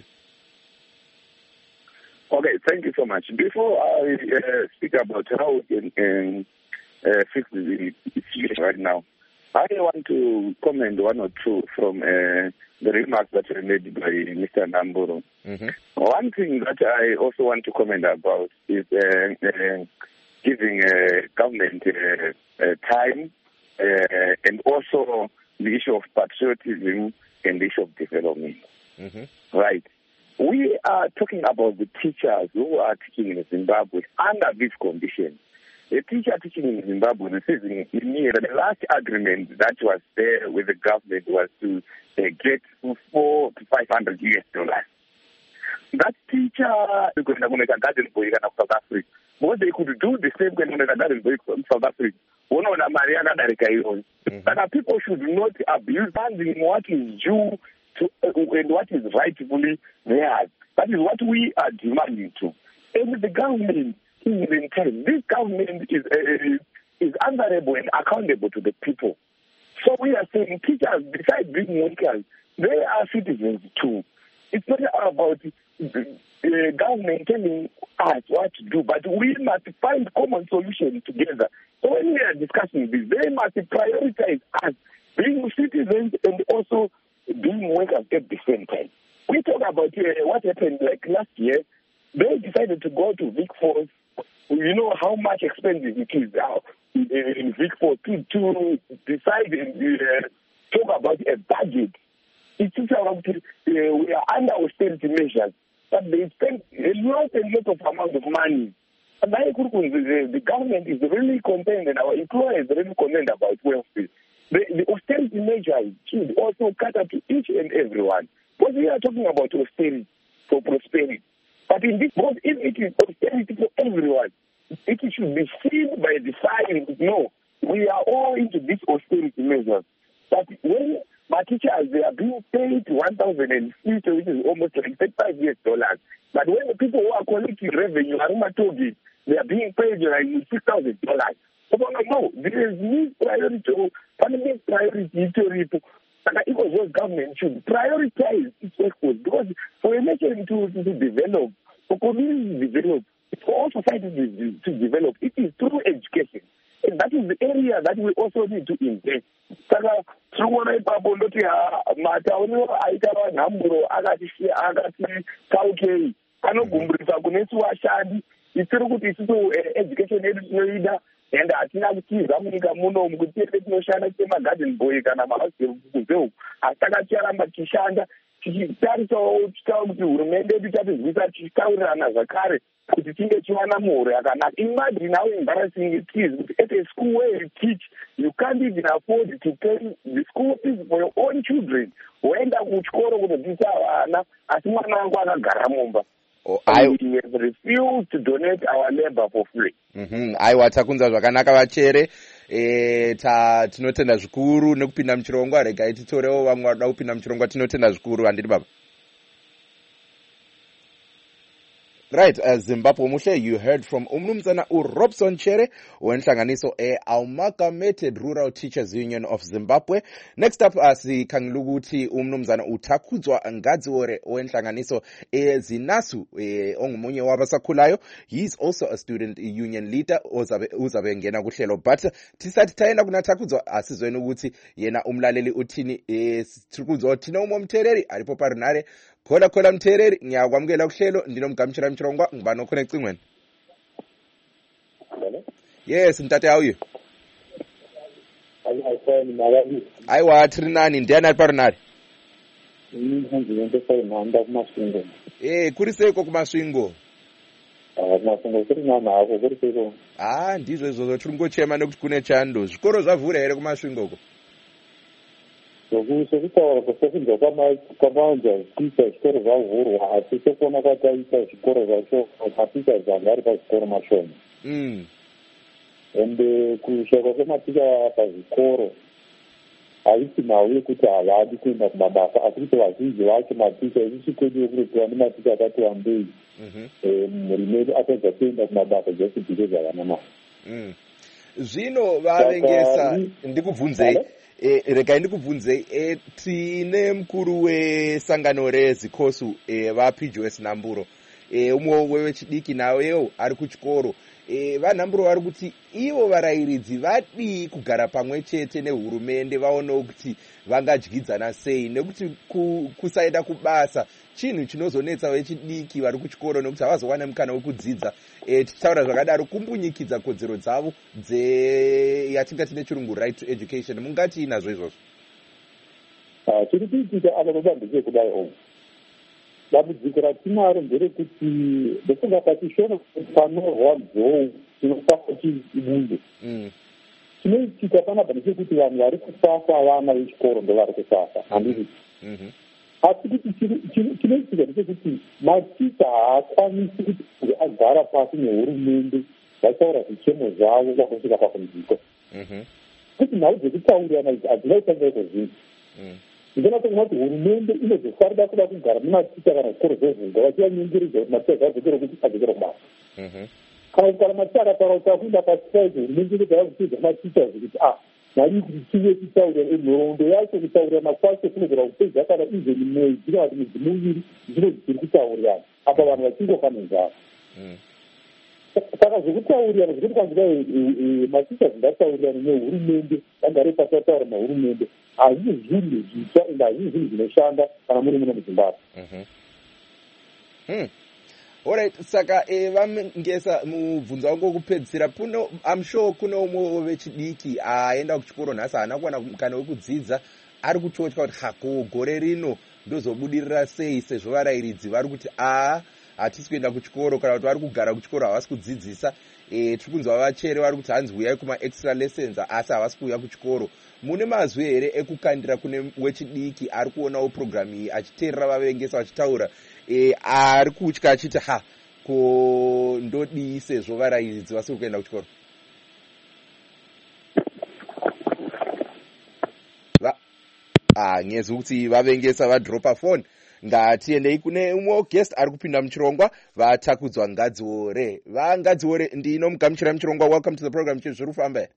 Okay, thank you so much. Before I speak about how we can fix the situation right now, I want to comment one or two from the remarks that were made by Mr. Namburo. One thing that I also want to comment about is giving government time and also the issue of patriotism and the issue of development. Right. We are talking about the teachers who are teaching in Zimbabwe under these conditions. The teacher teaching in Zimbabwe receiving the last agreement that was there with the government was to get $400 to $500. That teacher is going to make a garden boy in South Africa. What they could do the same when they garden boy in South Africa. But people should not abuse what is due to and what is rightfully theirs. That is what we are demanding to. And the government, this government is answerable and accountable to the people. So we are saying teachers, besides being workers, they are citizens too. It's not about the government telling us what to do, but we must find common solutions together. So when we are discussing this, they must prioritize us being citizens and also being workers at the same time. We talk about what happened like last year. They decided to go to Vic Falls. You know how much expensive it is now in Vic Falls to decide and talk about a budget. It's about we are under austerity measures, but they spend a lot of amount of money. And the government is really concerned and our employers are really concerned about welfare. the austerity measures should also cater to each and everyone. Because we are talking about austerity for prosperity. But in this, because if it is austerity for everyone, it should be seen by the side. No, we are all into these austerity measures. But when my teachers, they are being paid $1,050, which is almost like $35. But when the people who are collecting revenue are target, they are being paid like $6,000. So no, there is this priority to fundamental priority to people. And the government should prioritize its efforts, because for a nation to develop, for communities to develop, for all societies to develop, it is through education. And that is the area that we also need to invest. Saka tinoona ipapo ndoti matauni aita vanhamburo akati taukei anogumburisa kunesu vashandi isiri kuti isusu education yedu tinoida and hatina kutiza munyika muno kuti tiende tinoshanda semagarden boy kana mahausekuzeu asi takacharamba tichishanda tichitarisawo tichitaura kuti hurumende yedu tatizwisa tichitaurirana zvakare kuti tinge tiwana muhoro yakanaka. Imagine how embarrassing it is at a school where you teach, you can't even afford to pay the school fees for your own children. Woenda kuchikoro kunodzidzisa vana asi mwana wangu akagara mumba. We have refused to donate our labor for free. Aiwa, takunza zvakanaka vachere. Tinotenda zvikuru nekupinda muchirongwa. Regai titorewo vamwe vanoda kupinda muchirongwa. Tinotenda zvikuru, handiti baba. Right, Zimbabwe Mushe, you heard from Umnumzana Robson Chere, wenhlanganiso Amalgamated Rural Teachers Union of Zimbabwe. Next up, sikhangilukuthi Umnumzana Utakudzwa Ngadziore, wenhlanganiso Zinasu, ongumunye wabasakhulayo. He is also a student union leader, uzabe ngena kuhlelo. But tisati tayenda kunatakudzwa asizweni ukuthi yena umlaleli uthini, Takudzwa thina umomthereri alipo parinare. Khola mthereri, ngiyakwamukela kuhlelo, ndinomgamshira mchirongwa, ngibani okhona ecingweni. Yes, mtate, how are you? Aiwa, trinani, ndiyani ali parinari? Kuri seko kumasvingo? Ndizvo izvozvo tiri kungochema nekuti kune chando. Zvikoro zvavhura here kumasvingoko? Sokutaura kwasakudza kwamanja kuita zvikoro zvavhurwa, asi sekuona kwataita zvikoro zvacho maticha zvanga ari pazvikoro mashoma. Ende kushaka kwematicha pazvikoro haisi nhau yekuti havadi kuenda kumabasa, asi kuti vazhinji vacho maticha isusu kwedu yekurepiwa nematicha akati wandei, hurumende atadza kuenda kumabasa zvekubvire zvakanamai. Zvino vavengesa ndikubvunzei. Regai ndikubvunzei, tine mukuru wesangano rezikosu vaPGS Namburo, umwe wechidiki nawewo ari kuchikoro. Vanhamburo vari kuti ivo varairidzi vadi kugara pamwe chete nehurumende vaonewo kuti vangadyidzana sei, nekuti kusaenda kubasa chinhu chinozonetsa vechidiki vari kuchikoro nekuti havazowana mukana wekudzidza. Tichitaura zvakadaro kumbunyikidza kodzero dzavo yatingati nechirungu right to education. Mungati inazvo izvozvo? Chiri kuitika apa pabandike kudai ovo, dambudziko ratinaro nderekuti ndofunga patishona panorwa nzou tinofana chibude. Chinoitika panapa ndechekuti vanhu vari kusasa vana vechikoro ndo vari kusasa, handiti? Asi kuti chinoitika ndechekuti maticha haakwanisi kuti agara pasi nehurumende vachaura zvichemo zvavo vakusvika pakunziko. Kuti nhau dzekutaurirana idzi hadzinaitanga iko zvinhu. Ndinoona kuti hurumende inozofarira kuda kugara nematicha kana zvikoro zvezvinga vachivanyengeredza kuti maticha zvadzokere kuti adzokere kubasa. Kana kugara maticha akataura kuti akuenda pasisaidi, hurumende inogara kuchidza maticha zvekuti nani kuti tive tichaurira nhoroondo yacho kutaurirana kwacho kunogara kupedza kana izeni mwedzi kana kuti midzi miviri zvino zviri kutaurirana apa vanhu vachingofanenzana. Saka zvekutaurirana zvekuti kwanzira maticha dzingataurirana nehurumende vagare pasi vataura nehurumende hazvisi zvinhu zvitsva ende hazvisi zvinhu zvinoshanda kana muri muno muZimbabwe. Alright, saka vamengesa mubvunzo wangu wokupedzisira, I'm sure kune umwe wechidiki aenda kuchikoro nhasi haana kuwana mukana wekudzidza, ari kutotya kuti gore rino ndozobudirira sei, sezvo varairidzi vari kuti hatisi kuenda kuchikoro kana kuti vari kugara kuchikoro havasi kudzidzisa. tiri kunzwa vachere vari kuti hanzi uyai kuma-extra lessons asi havasi kuuya kuchikoro. Mune mazwi here ekukandira kune wechidiki ari kuonawo programu iyi achiteerera vavengesa vachitaura ari kutya achiti ko ndodii sezvo varairidzi vasiri kuenda kuchikoro? Ngezi kuti vavengesa vadropa phone. Ngatiendei kune umwe guest ari kupinda muchirongwa, vatakudzwa Ngadziore. Ngadziore ndinomugamuchira muchirongwa. Welcome to the program. Zviri kufamba?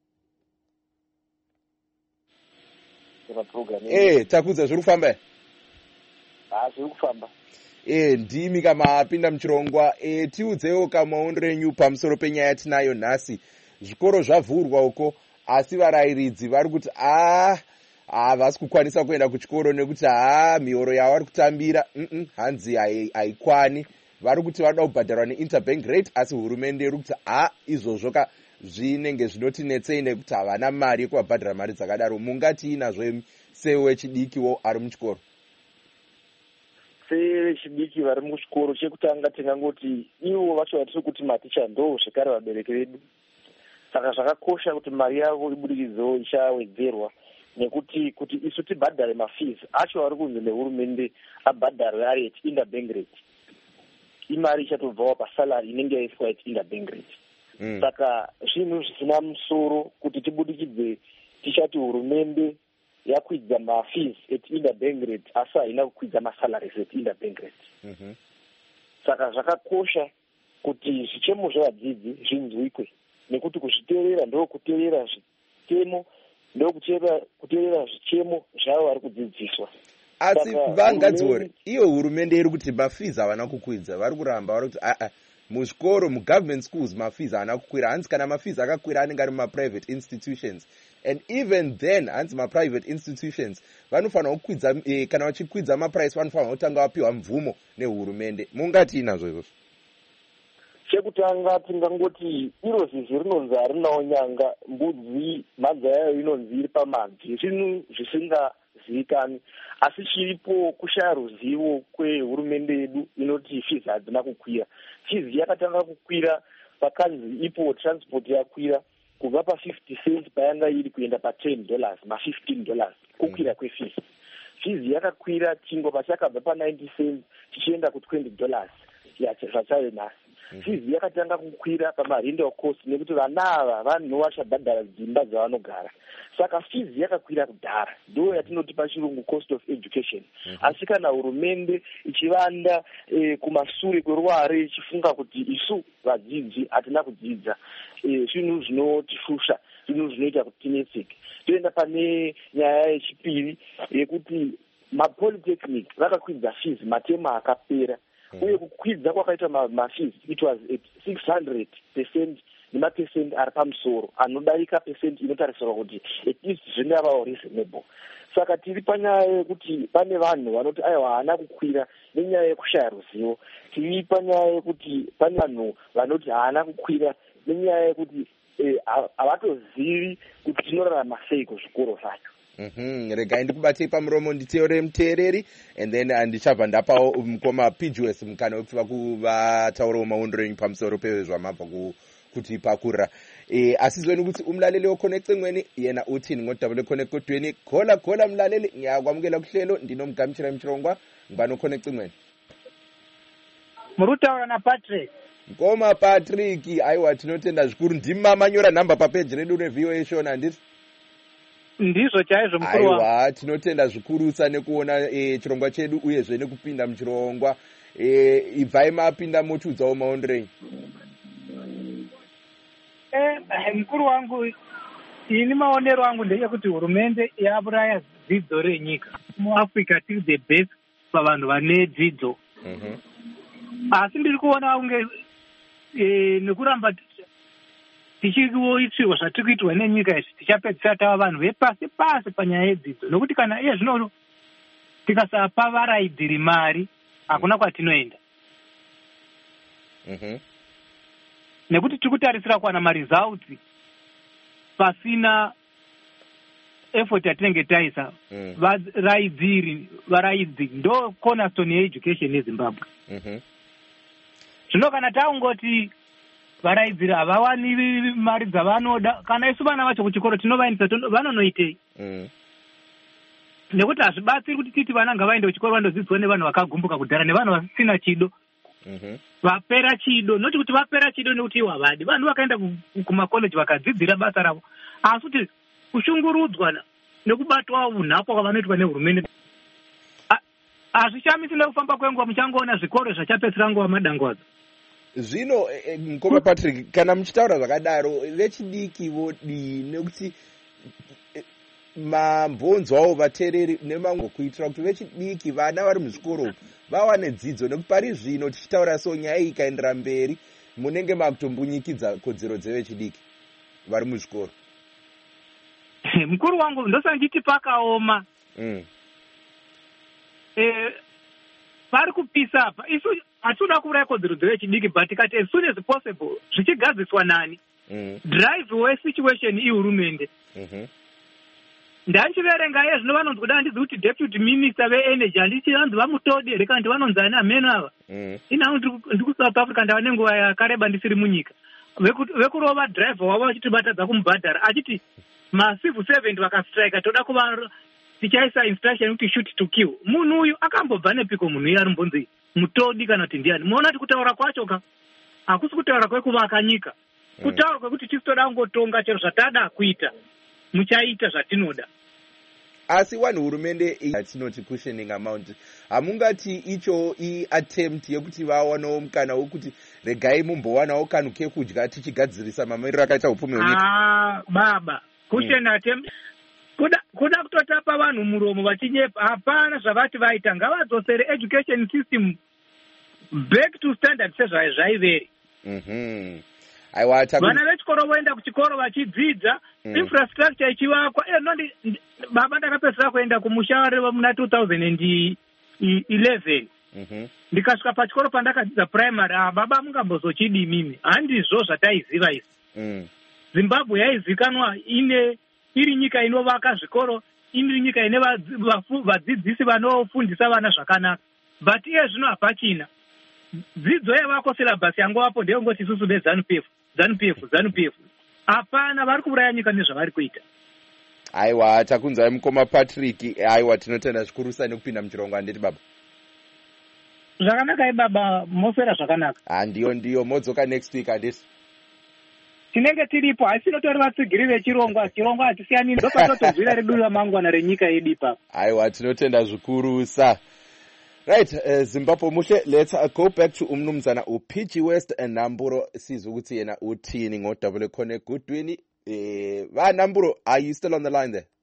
Takudza zviri kufamba? Zviri kufamba. Ndimi kamapinda muchirongwa. Tiudzewo kamaonero enyu pamusoro penyaya yatinayo nhasi. Zvikoro zvavhurwa uko, asi varairidzi vari kuti havasi kukwanisa kuenda kuchikoro nekuti mihoro yavo vari kutambira hanzi haikwani. Vari kuti vanoda kubhadharwa neinterbank rate, asi hurumende iri kuti izvozvo zvinenge zvinotinetsei nekuti havana mari yekuvabhadhara mari dzakadaro. Mungati nazvo sewechidiki ari muchikoro? Sevechidiki vari muchikoro, chekutanga tingangoti ivo vacho vatiri kuti maticha ndo zvekare vabereki vedu. Saka zvakakosha kuti mari yavo ibudikidzewo ichawedzerwa, nekuti kuti isu tibhadhare mafees acho ari kunzi nehurumende abhadharwe ari at interbank rate, imari ichatobvawo pasalary inenge yaiswa at interbank rate. Saka zvinhu zvisina musoro kuti tibudikidze tichati hurumende yakwidza mafees at interbank rate asi haina kukwidza masalaries at interbank rate. Saka zvakakosha kuti zvichemo zvevadzidzi zvinzwikwe, nekuti kuzviteerera ndo kuteerera zvitemo, ndo kuteerera zvichemo zvavo vari kudzidziswa. Asi Ngadziore, iyo hurumende iri kuti mafees havana kukwidza, vari kuramba vari kuti muzvikoro mugovernment schools mafees haana kukwira. Hanzi kana mafees akakwira anenge ari mumaprivate institutions, and even then hanzi maprivate institutions vanofanira kukwidza, kana vachikwidza maprice vanofanira kutanga vapiwa mvumo nehurumende. Mungati inazvo izvozvo? Chekutanga tingangoti iro zizi rinonzi harinawo nyanga, mbudzi mhanza yayo inonzi iri pamabvi, zvinhu zvisingazivikani. Asi chiripo kushaya ruzivo kwehurumende yedu inoti fees hadzina kukwira. Fees yakatanga kukwira pakanzi ipo transport yakwira kubva pa50 cents payanga iri kuenda pa$10, ma$15 kukwira kwefees. Fees yakakwira chingo pachakabva pa90 cents chichienda ku$20 zvachayo nhasi. Fees yakatanga kukwira pamarental cost nekuti vana ava vanhu vachabhadhara dzimba dzavanogara. Saka fees yakakwira kudhara, ndo yatinoti pachirungu cost of education. Asi kana hurumende ichivanda kumashure kweruware ichifunga kuti isu vadzidzi hatina kudzidza, zvinhu zvinotifusha, zvinhu zvinoita kuti tinetseke. Toenda pane nyaya yechipiri yekuti mapolytechnic vakakwidza fees matema akapera. Uye kukwidza kwakaita mafees it was at 600% nemapesenti ari pamusoro, anodarika pesenti inotarisirwa kuti at least zvinavawo reasonable. Saka tiri panyaya yekuti pane vanhu vanoti aiwa haana kukwira nenyaya yekushaya ruzivo. Tiri panyaya yekuti pane vanhu vanoti haana kukwira nenyaya yekuti havatozivi kuti tinorarama sei kuzvikoro zvacho. Regai ndikubatei pamuromo nditeerere muteereri, and then ndichabva ndapawo mukoma PGS mukana wekuti vataurewo maondero enyu pamusoro pezvamabva kuti pakurira. Asi zveni kuti umlaleli weconnect imweni yena uthini ngodabule connect kodweni khola mlaleli ngiyakwamukela kuhlelo ndinomugamuchira muchirongwa ngibano connect imweni. Murutaura na Patrick. Ngoma Patrick, aiwa tinotenda zvikuru. Ndimamanyora namba papeji redu reVOA show handiti? Ndizvo chaizvo mukuru wangu. Aiwa tinotenda zvikurusa nekuona chirongwa chedu uyezve nekupinda muchirongwa. Ibvai mapinda mochudzawo maondero enyu. Mukuru wangu, ini maonero angu ndeyekuti hurumende yaburaya dzidzo renyika. MuAfrica tiri the best pavanhu vane dzidzo. Asi ndiri kuona unge nekuramba tichioitirwa zvatiri kuitirwa nenyika izvi tichapedzisira tava vanhu vepasi pasi panyaya yedzidzo, nokuti kana iye zvino tikasapa varaidhiri mari hakuna kwatinoenda. Nekuti tiri kutarisira kuwana maresults pasina effort yatinenge taisa. Varaidzi ndo cornerstone yeeducation yeZimbabwe. Zvino kana taungoti varaidziri havawani mari dzavanoda. Kana isu vana vacho kuchikoro tinovaendesa vanonoitei? Nekuti hazvibatsiri kuti titi vana ngavaende kuchikoro vandodzidzwa nevanhu vakagumbuka kudhara nevanhu vasina chido. Vapera chido, noti kuti vapera chido nekuti iwo havadi. Vanhu vakaenda kumakoleji vakadzidzira basa ravo. Asi kuti kushungurudzwa nekubatwa unhapwa kwavanoitwa nehurumende. Hazvishamisi nekufamba kwenguva muchangoona zvikoro zvachapedzisira nguva madangwadza. Zvino mukoma Patrick, kana muchitaura zvakadaro vechidiki vodii nekuti mambonzwawo vateereri nemamwe kuitira kuti vechidiki vana vari muzvikoro vawane dzidzo, nekuti pari zvino tichitaura so nyaya ikaendera mberi munenge makutombunyikidza kodzero dzevechidiki vari muzvikoro. Mukuru wangu ndosandichiti pakaoma. Pari kupisa apa. Isu hatinoda kuuraya kodzero dzevechidiki, but tikati as soon as possible zvichigadziswa nani. Drive wesituation ihurumende. Ndanchiverenga iye zvino vanonzi kuda handidzi kuti deputy minister ve-energy handichanzi vamutodi here kana kuti vanonzi ani ameno ava. Inhau ndiri kuSouth Africa ndava nenguva yakareba ndisiri munyika. Vekurova driver wavo vachitibatadza kumubhadhara achiti macivil servant vakastrike toda kuva tichaisa instruction kuti shoot to kill. Munhu uyu akambobva nepiko munhu iye arimbonzi mutodi kana kuti ndiani? Muona kuti kutaura kwacho ka hakusi kutaura kwekuvaka nyika. Kutaura kwekuti tisitoda kungotonga chero zvatada kuita muchaita zvatinoda. Asi wanhu hurumende yatinoti cushioning amount, hamungati icho attempt yekuti vawanawo mukana wokuti regai mumbowanawo kanhu kekudya tichigadzirisa mamiriro akaita upfumi hwenyika? Baba, cushion attempt kuda kutotapa vanhu muromo vachinyepa. Hapana zvavati vaita. Ngavadzosere education system back to standard sezvaiveri. Vana vechikoro voenda kuchikoro vachidzidza, infrastructure ichivakwa. Baba ndakapedzera kuenda kumusha muna 2011. Ndikasvika pachikoro pandakadzidza primary. Baba mungambozochidi mimi. Handizvo zvataiziva isi. Zimbabwe yaizikanwa iri nyika inovaka zvikoro, iri nyika ine vadzidzisi vanofundisa vana zvakanaka. But iye zvino hapachina. Dzidzo yavako syllabus yangovapo ndeyongoti isusu beZANU-PF. Hapana, vari kuuraya nyika nezvavari kuita. Aiwa, takunzwai mukoma Patrick. Aiwa, tinotenda zvikurusa nekupinda muchirongwa. Handiti baba? Zvakanaka baba, moswera zvakanaka. Ndiyo modzoka next week handiti? Tinenge tiripo, asi notori vatsigiri vechirongwa. Chirongwa hatisiyani, ndopatotobvira redu ramangwana renyika yedu ipapo. Aiwa, tinotenda zvikurusa. Right, Zimbabwe muhle, let's go back to umnumzana uPG West and Namburo sizwe ukuthi yena uthini ngodabule khona egudwini. Namburo, are you still on the line there?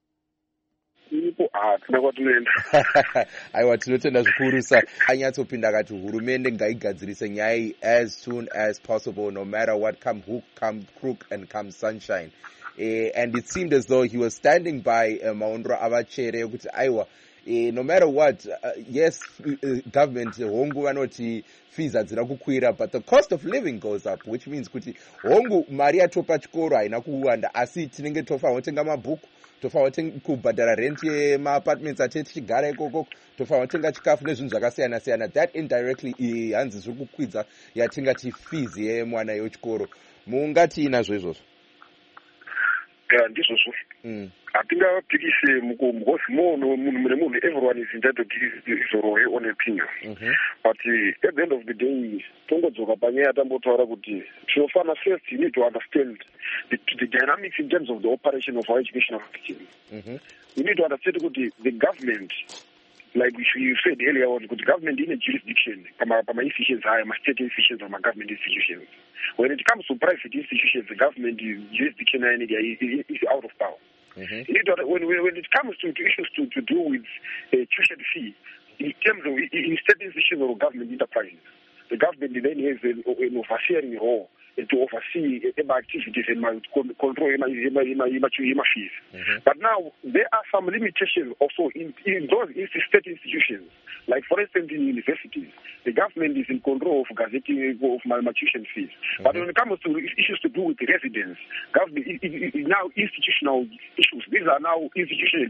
Aiwa, tinotenda zvikurusa. Anyatsopinda kati hurumende ngaigadzirise nyaya as soon as possible, no matter what, come hook, come crook, and come sunshine. And it seemed as though he was standing by Maondro Avachere kuti aiwa, no matter what, yes, government hongu vanoti fees hadzina kukwira, but the cost of living goes up, which means kuti hongu mari yatopa chikoro haina kuwanda, asi tinenge tofa hotenga mabhuku, tofa hotenga kubhadhara rent yema-apartments atete tichigara ikoko, tofa hotenga chikafu nezvinhu zvakasiyana siyana. That indirectly hanzi zviri kukwidza yatingati fees yemwana yechikoro. Mungati inazvo izvozvo? Ndizvozvo. Hatingapikise because munhu everyone is entitled to his or her own opinion. But at the end of the day, tongodzoka panyaya tambotaura kuti tinofana first you need to understand the dynamics in terms of the operation of our educational system. You need to understand kuti the government, like you said earlier on, the government in a jurisdiction, institutions, state institutions, or government institutions. When it comes to private institutions, the government jurisdiction is out of power. When it comes to issues to do with tuition fee, in terms of in state institutions or government enterprises, the government then has an overseeing role to oversee activities and control fees. But now there are some limitations also in those state institutions. Like for instance in universities, the government is in control of gazetting of tuition fees. But when it comes to issues to do with residence, government is now institutional issues. These are now institutional based.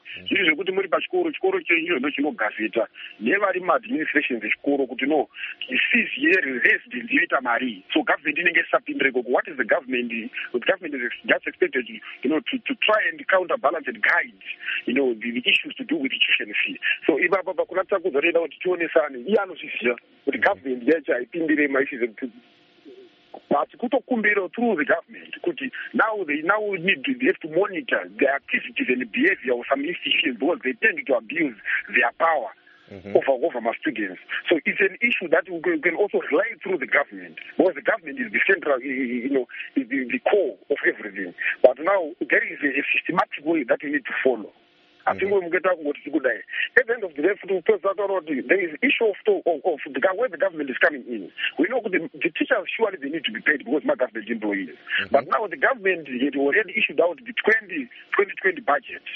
zviri zvekuti muri chikoro chenyu ndochinogazeita nevari muadministrations echikoro kuti no fees yeresident yoita mari, so government inenge isapindire koko. What is the government is just expected to try and counterbalance and guide the issues to do with the tuition fee. So ipapa pakunatsa kuzoreda kuti tionesane, iye anozviziva kuti government yacho haipindire maissues but kutokumbira through the government kuti now they have to monitor the activities and the behavior of some institutions because they tend to abuse their power over my students. So it's an issue that we can also rely through the government because the government is the central, is the core of everything. But now there is a systematic way that we need to follow. I think we get out what is good. At the end of the day, there is issue of where the government is coming in. We know the teachers surely they need to be paid because my government employees. But now the government had already issued out the 2020 budget.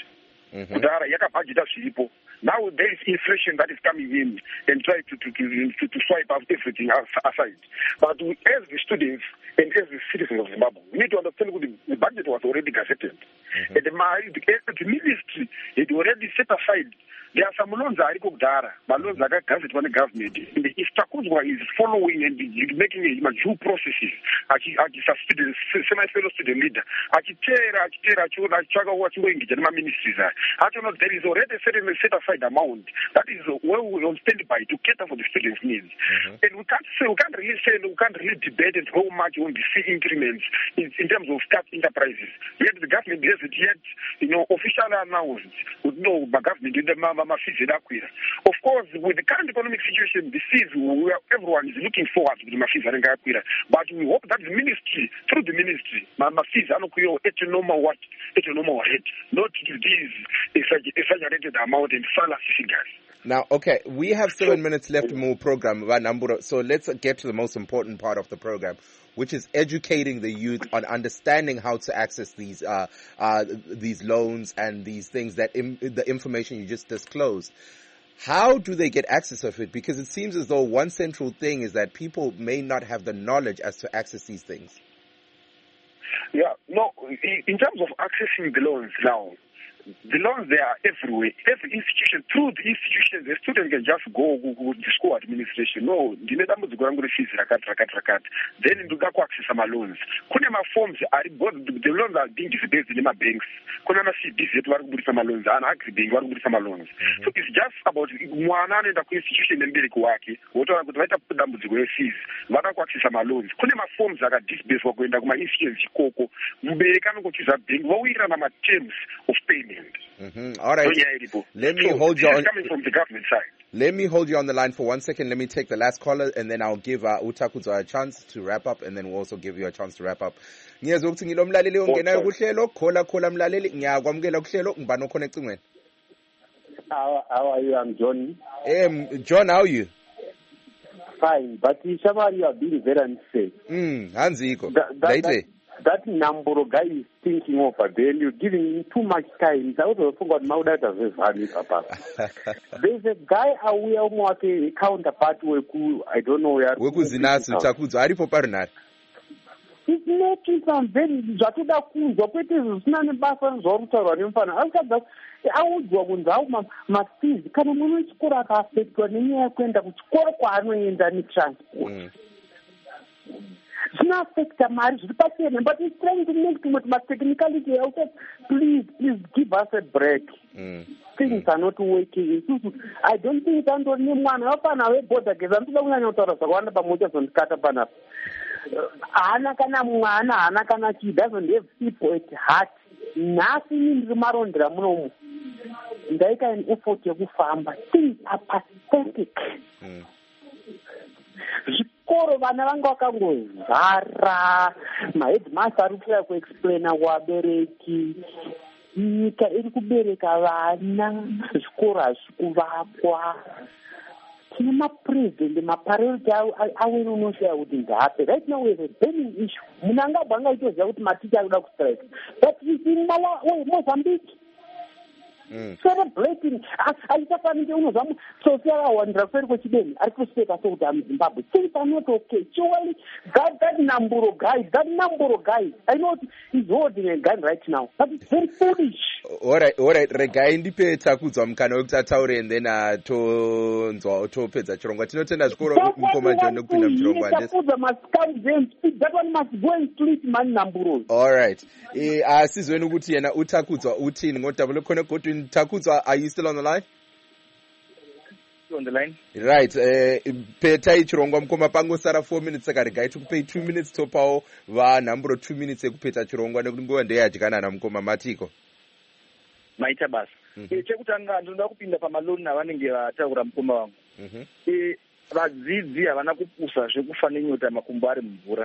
Now there is inflation that is coming in and try to swipe out everything aside. But as the students and as the citizens of Zimbabwe, we need to understand that the budget was already gazetted. And the ministry had already set aside. There are some loans that are loans that are gazetted by the government. If Takuzwa is following and making a due processes, as a student, semi-fellow student leader, ministries, there is already a set aside amount that is well on standby to cater for the students' needs. And we can't really debate and how much on the fee increments in terms of staff enterprises. Yet the government hasn't yet, officially announced, by government in the fees. Of course, with the current economic situation, the fees, everyone is looking forward to the fees. But we hope that the ministry, through the ministry, fees are not at a normal rate, not these exaggerated amount and fallacy figures. Now, okay, we have 7 minutes left in more program, so let's get to the most important part of the program, which is educating the youth on understanding how to access these loans and these things that the information you just disclosed. How do they get access of it? Because it seems as though one central thing is that people may not have the knowledge as to access these things. Yeah, no, in terms of accessing the loans now, the loans, they are everywhere. Every institution, through the institution, the student can just go to the school administration. No, then you access some loans. Kuna forms are the loans are being disbursed in my banks. Kuna CDs that work with some loans and agri work with some loans. So it's just about one and the institution and Berikuaki, what I would like to put them with the fees. What I access some loans. Kuna forms are disbursed for going to my institution. Coco, Mberekano is a big terms of payment. All right. Let me hold you on. Coming from the government side. Let me hold you on the line for 1 second. Let me take the last caller, and then I'll give Utakuzo a chance to wrap up, and then we'll also give you a chance to wrap up. Ngiyezwa ukuthi ngilomlaleli ongenayo kuhlelo, khola mlaleli, ngiyakwamukela kuhlelo, ngibani oconnect ngwena? How are you? I'm John. John, how are you? Fine, but Shamari, you are being very unfair. Hanziko. That number guy is thinking over there, you're giving him too much time. I also forgot my data. There's a guy aware of a counterpart who I don't know where. It's making some very Jatuda Kun, Zopetis, Nana Baffan, Zorta, and Infana. I would go on the Mastis, Kanamun Skura, Kenya, Quenta, Skora, in the transport. It's not affect the marriage, but it's trying to make too much technicality. Please give us a break. Things are not working. I don't think that only one up and away both again. I'm not one of the mothers on Katabana. Anakana, she doesn't have people at heart. Nothing in the Maron Dramon. They can effort to farm, but things are pathetic. Zvikoro vana vanga vakangozara maheadmaster ari kuuya kuexplaina kuvabereki nyika iri kubereka vana zvikoro hazvi kuvakwa tine mapresident mapriority awene unosvaya kuti ndape right now we have a burning issue munhu angabva angaitoziva kuti maticha ari kuda kustrike but in Mozambique celebrating aisafanike unozwa mutsotsi akawandira kuseri kwechideni ari kuseka sokuti amuzimbabwe things are not okay. Surely that number guy I know he's holding a gun right now, but it's very foolish. Alright, regai ndipe takudzwa mukana wekuti ataure and then tonzwa topedza chirongwa. Tinotenda zvikuru mukoma John nekupinda muchirongwa. Takudza must come then speak. That one must go and split man numbers. Alright. Asizweni ukuthi yena utakudzwa uthini ngodabule khona Godwin Takudzwa, are you still on the line? On the line. Right. Peta ichirongwa mukoma pango sara 4 minutes akarega itukupe 2 minutes topawo va number 2 minutes ekupeta chirongwa nekuti nguva ndeyadikana na mukoma Matiko. Maita basa. Chekutanga ndinoda kupinda pamaloni navanenge vataura mukoma wangu. Vadzidzi havana kupusa zvekufa nyota makumbo ari mumvura.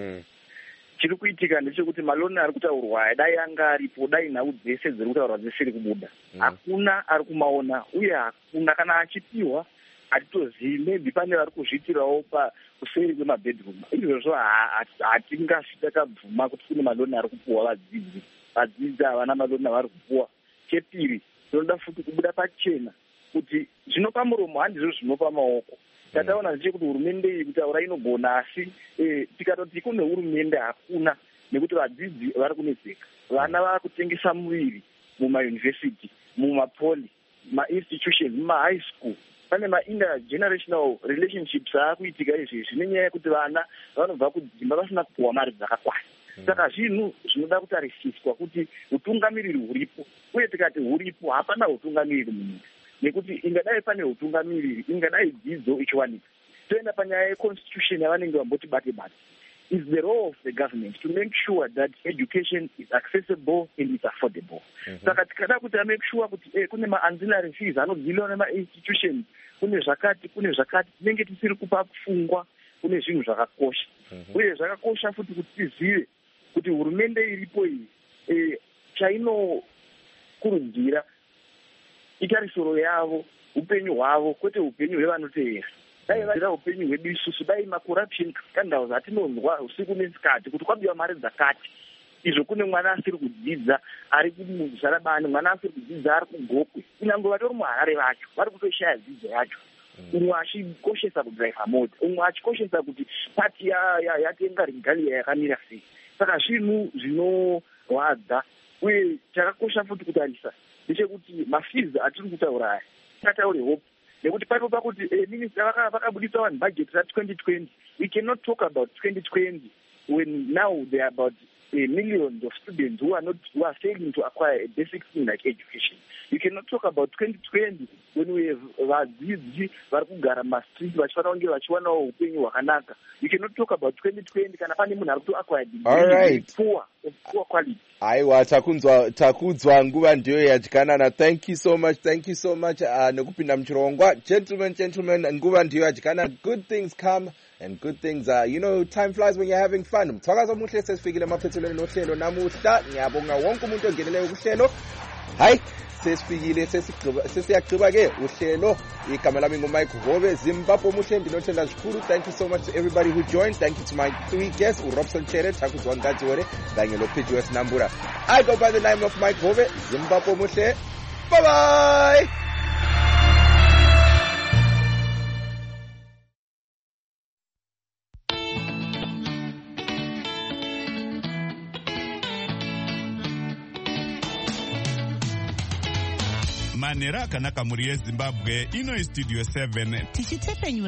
Chiri kuitika ndechekuti maloni ari kutaurwa dai anga aripo dai nhau dzese dziri kutaurwa dzisiri kubuda. Hakuna ari kumaona uye hakuna kana achipiwa hatitozivi, maybe pane vari kuzviitirawo kuseri kwemabedroom. Izvozvo hatingasi takabvuma kuti kune maloni ari kupuwa vadzidzi havana maloni avari kupuwa. Chepiri tinoda futi kubuda pachena kuti zvinopa muromo handizvo zvinopa maoko. Tataona ndiche kuti hurumende iyi kutaura inogona, asi tikatoti kune hurumende hakuna, nekuti vadzidzi vari kunetseka. Vana vari kutengesa muviri mumayunivhesiti, mumapoli, ma-institutions, muma-high school. Pane ma-intergenerational relationships aakuitika izvezvi nenyaya yekuti vana vanobva kudzimba vasina kupuwa mari dzakakwana. Saka zvinhu zvinoda kutarisiswa kuti utungamiriri huripo, uye tikati huripo hapana utungamiriri munyika, nekuti ingadai pane utungamiriri ingadai dzidzo ichiwanika. Toenda panyaya yeconstitution yavanenge vamboti bate-bate. It's the role of the government to make sure that education is accessible and it's affordable. Saka tikada kuti make sure kuti kune ma-ancillary fees anodziliwa nema-institutions, kune zvakati tinenge tisiri kupa pfungwa kune zvinhu zvakakosha. Uye zvakakosha futi kuti tizive kuti hurumende iripo iyi chainokurudzira itarisiro yavo, upenyu hwavo, kwete upenyu hwevanoteera. Dai vazira upenyu hwedu isusu, dai ma-corruption scandals atinonzwa usiku nesikati kuti kwabiwa mari dzakati. Izvo kune mwana asiri kudzidza ari kumuzarabani, mwana asiri kudzidza ari kugokwe, kunyange vatori muHarare vacho vari kutoshaya dzidzo yacho. Umwe achikoshesa kudhiraivha mota, umwe achikoshesa kuti pati yatenga regalia yakamira sei. Saka zvinhu zvinorwadza, uye chakakosha futi kutarisa ndechekuti mafees atiri kutaura aya ngataure hope, nekuti paipo pakuti minister vakabudisa one budget ra2020. We cannot talk about 2020 when now there are about millions of students who are failing to acquire a basic thing like education. You cannot talk about 2020 when we have vadzidzi vari kugara mastreet vachifanira kunge vachiwanawo upenyu hwakanaka. You cannot talk about 2020 kana pane munhu ari kutoacquire degree poor quality. Aiwa, takudzwa nguva ndiyo yadyanana. Thank you so much nekupinda muchirongwa. Gentlemen, nguva ndiyo yadyanana. Good things come and good things are, time flies when you're having fun. Mthwakaza muhle sesifikile maphethelweni nohlelo namuhla. Ngiyabonga wonke umuntu ongeneleyo kuhlelo. Hayi, sesifikile sesiyagqiba ke uhlelo. Igama lami nguMike Hove, Zimbabwe muhle ndinothanda zvikuru. Thank you so much to everybody who joined. Thank you to my 3 guests, uRobson Chere, Takudzwa Ngadziwere, kanye loPGS Nambura. I go by the name of Mike Hove. Zimbabwe muhle. Bye bye. Manera kana kamuri yeZimbabwe ino studio 7 tichitepenyura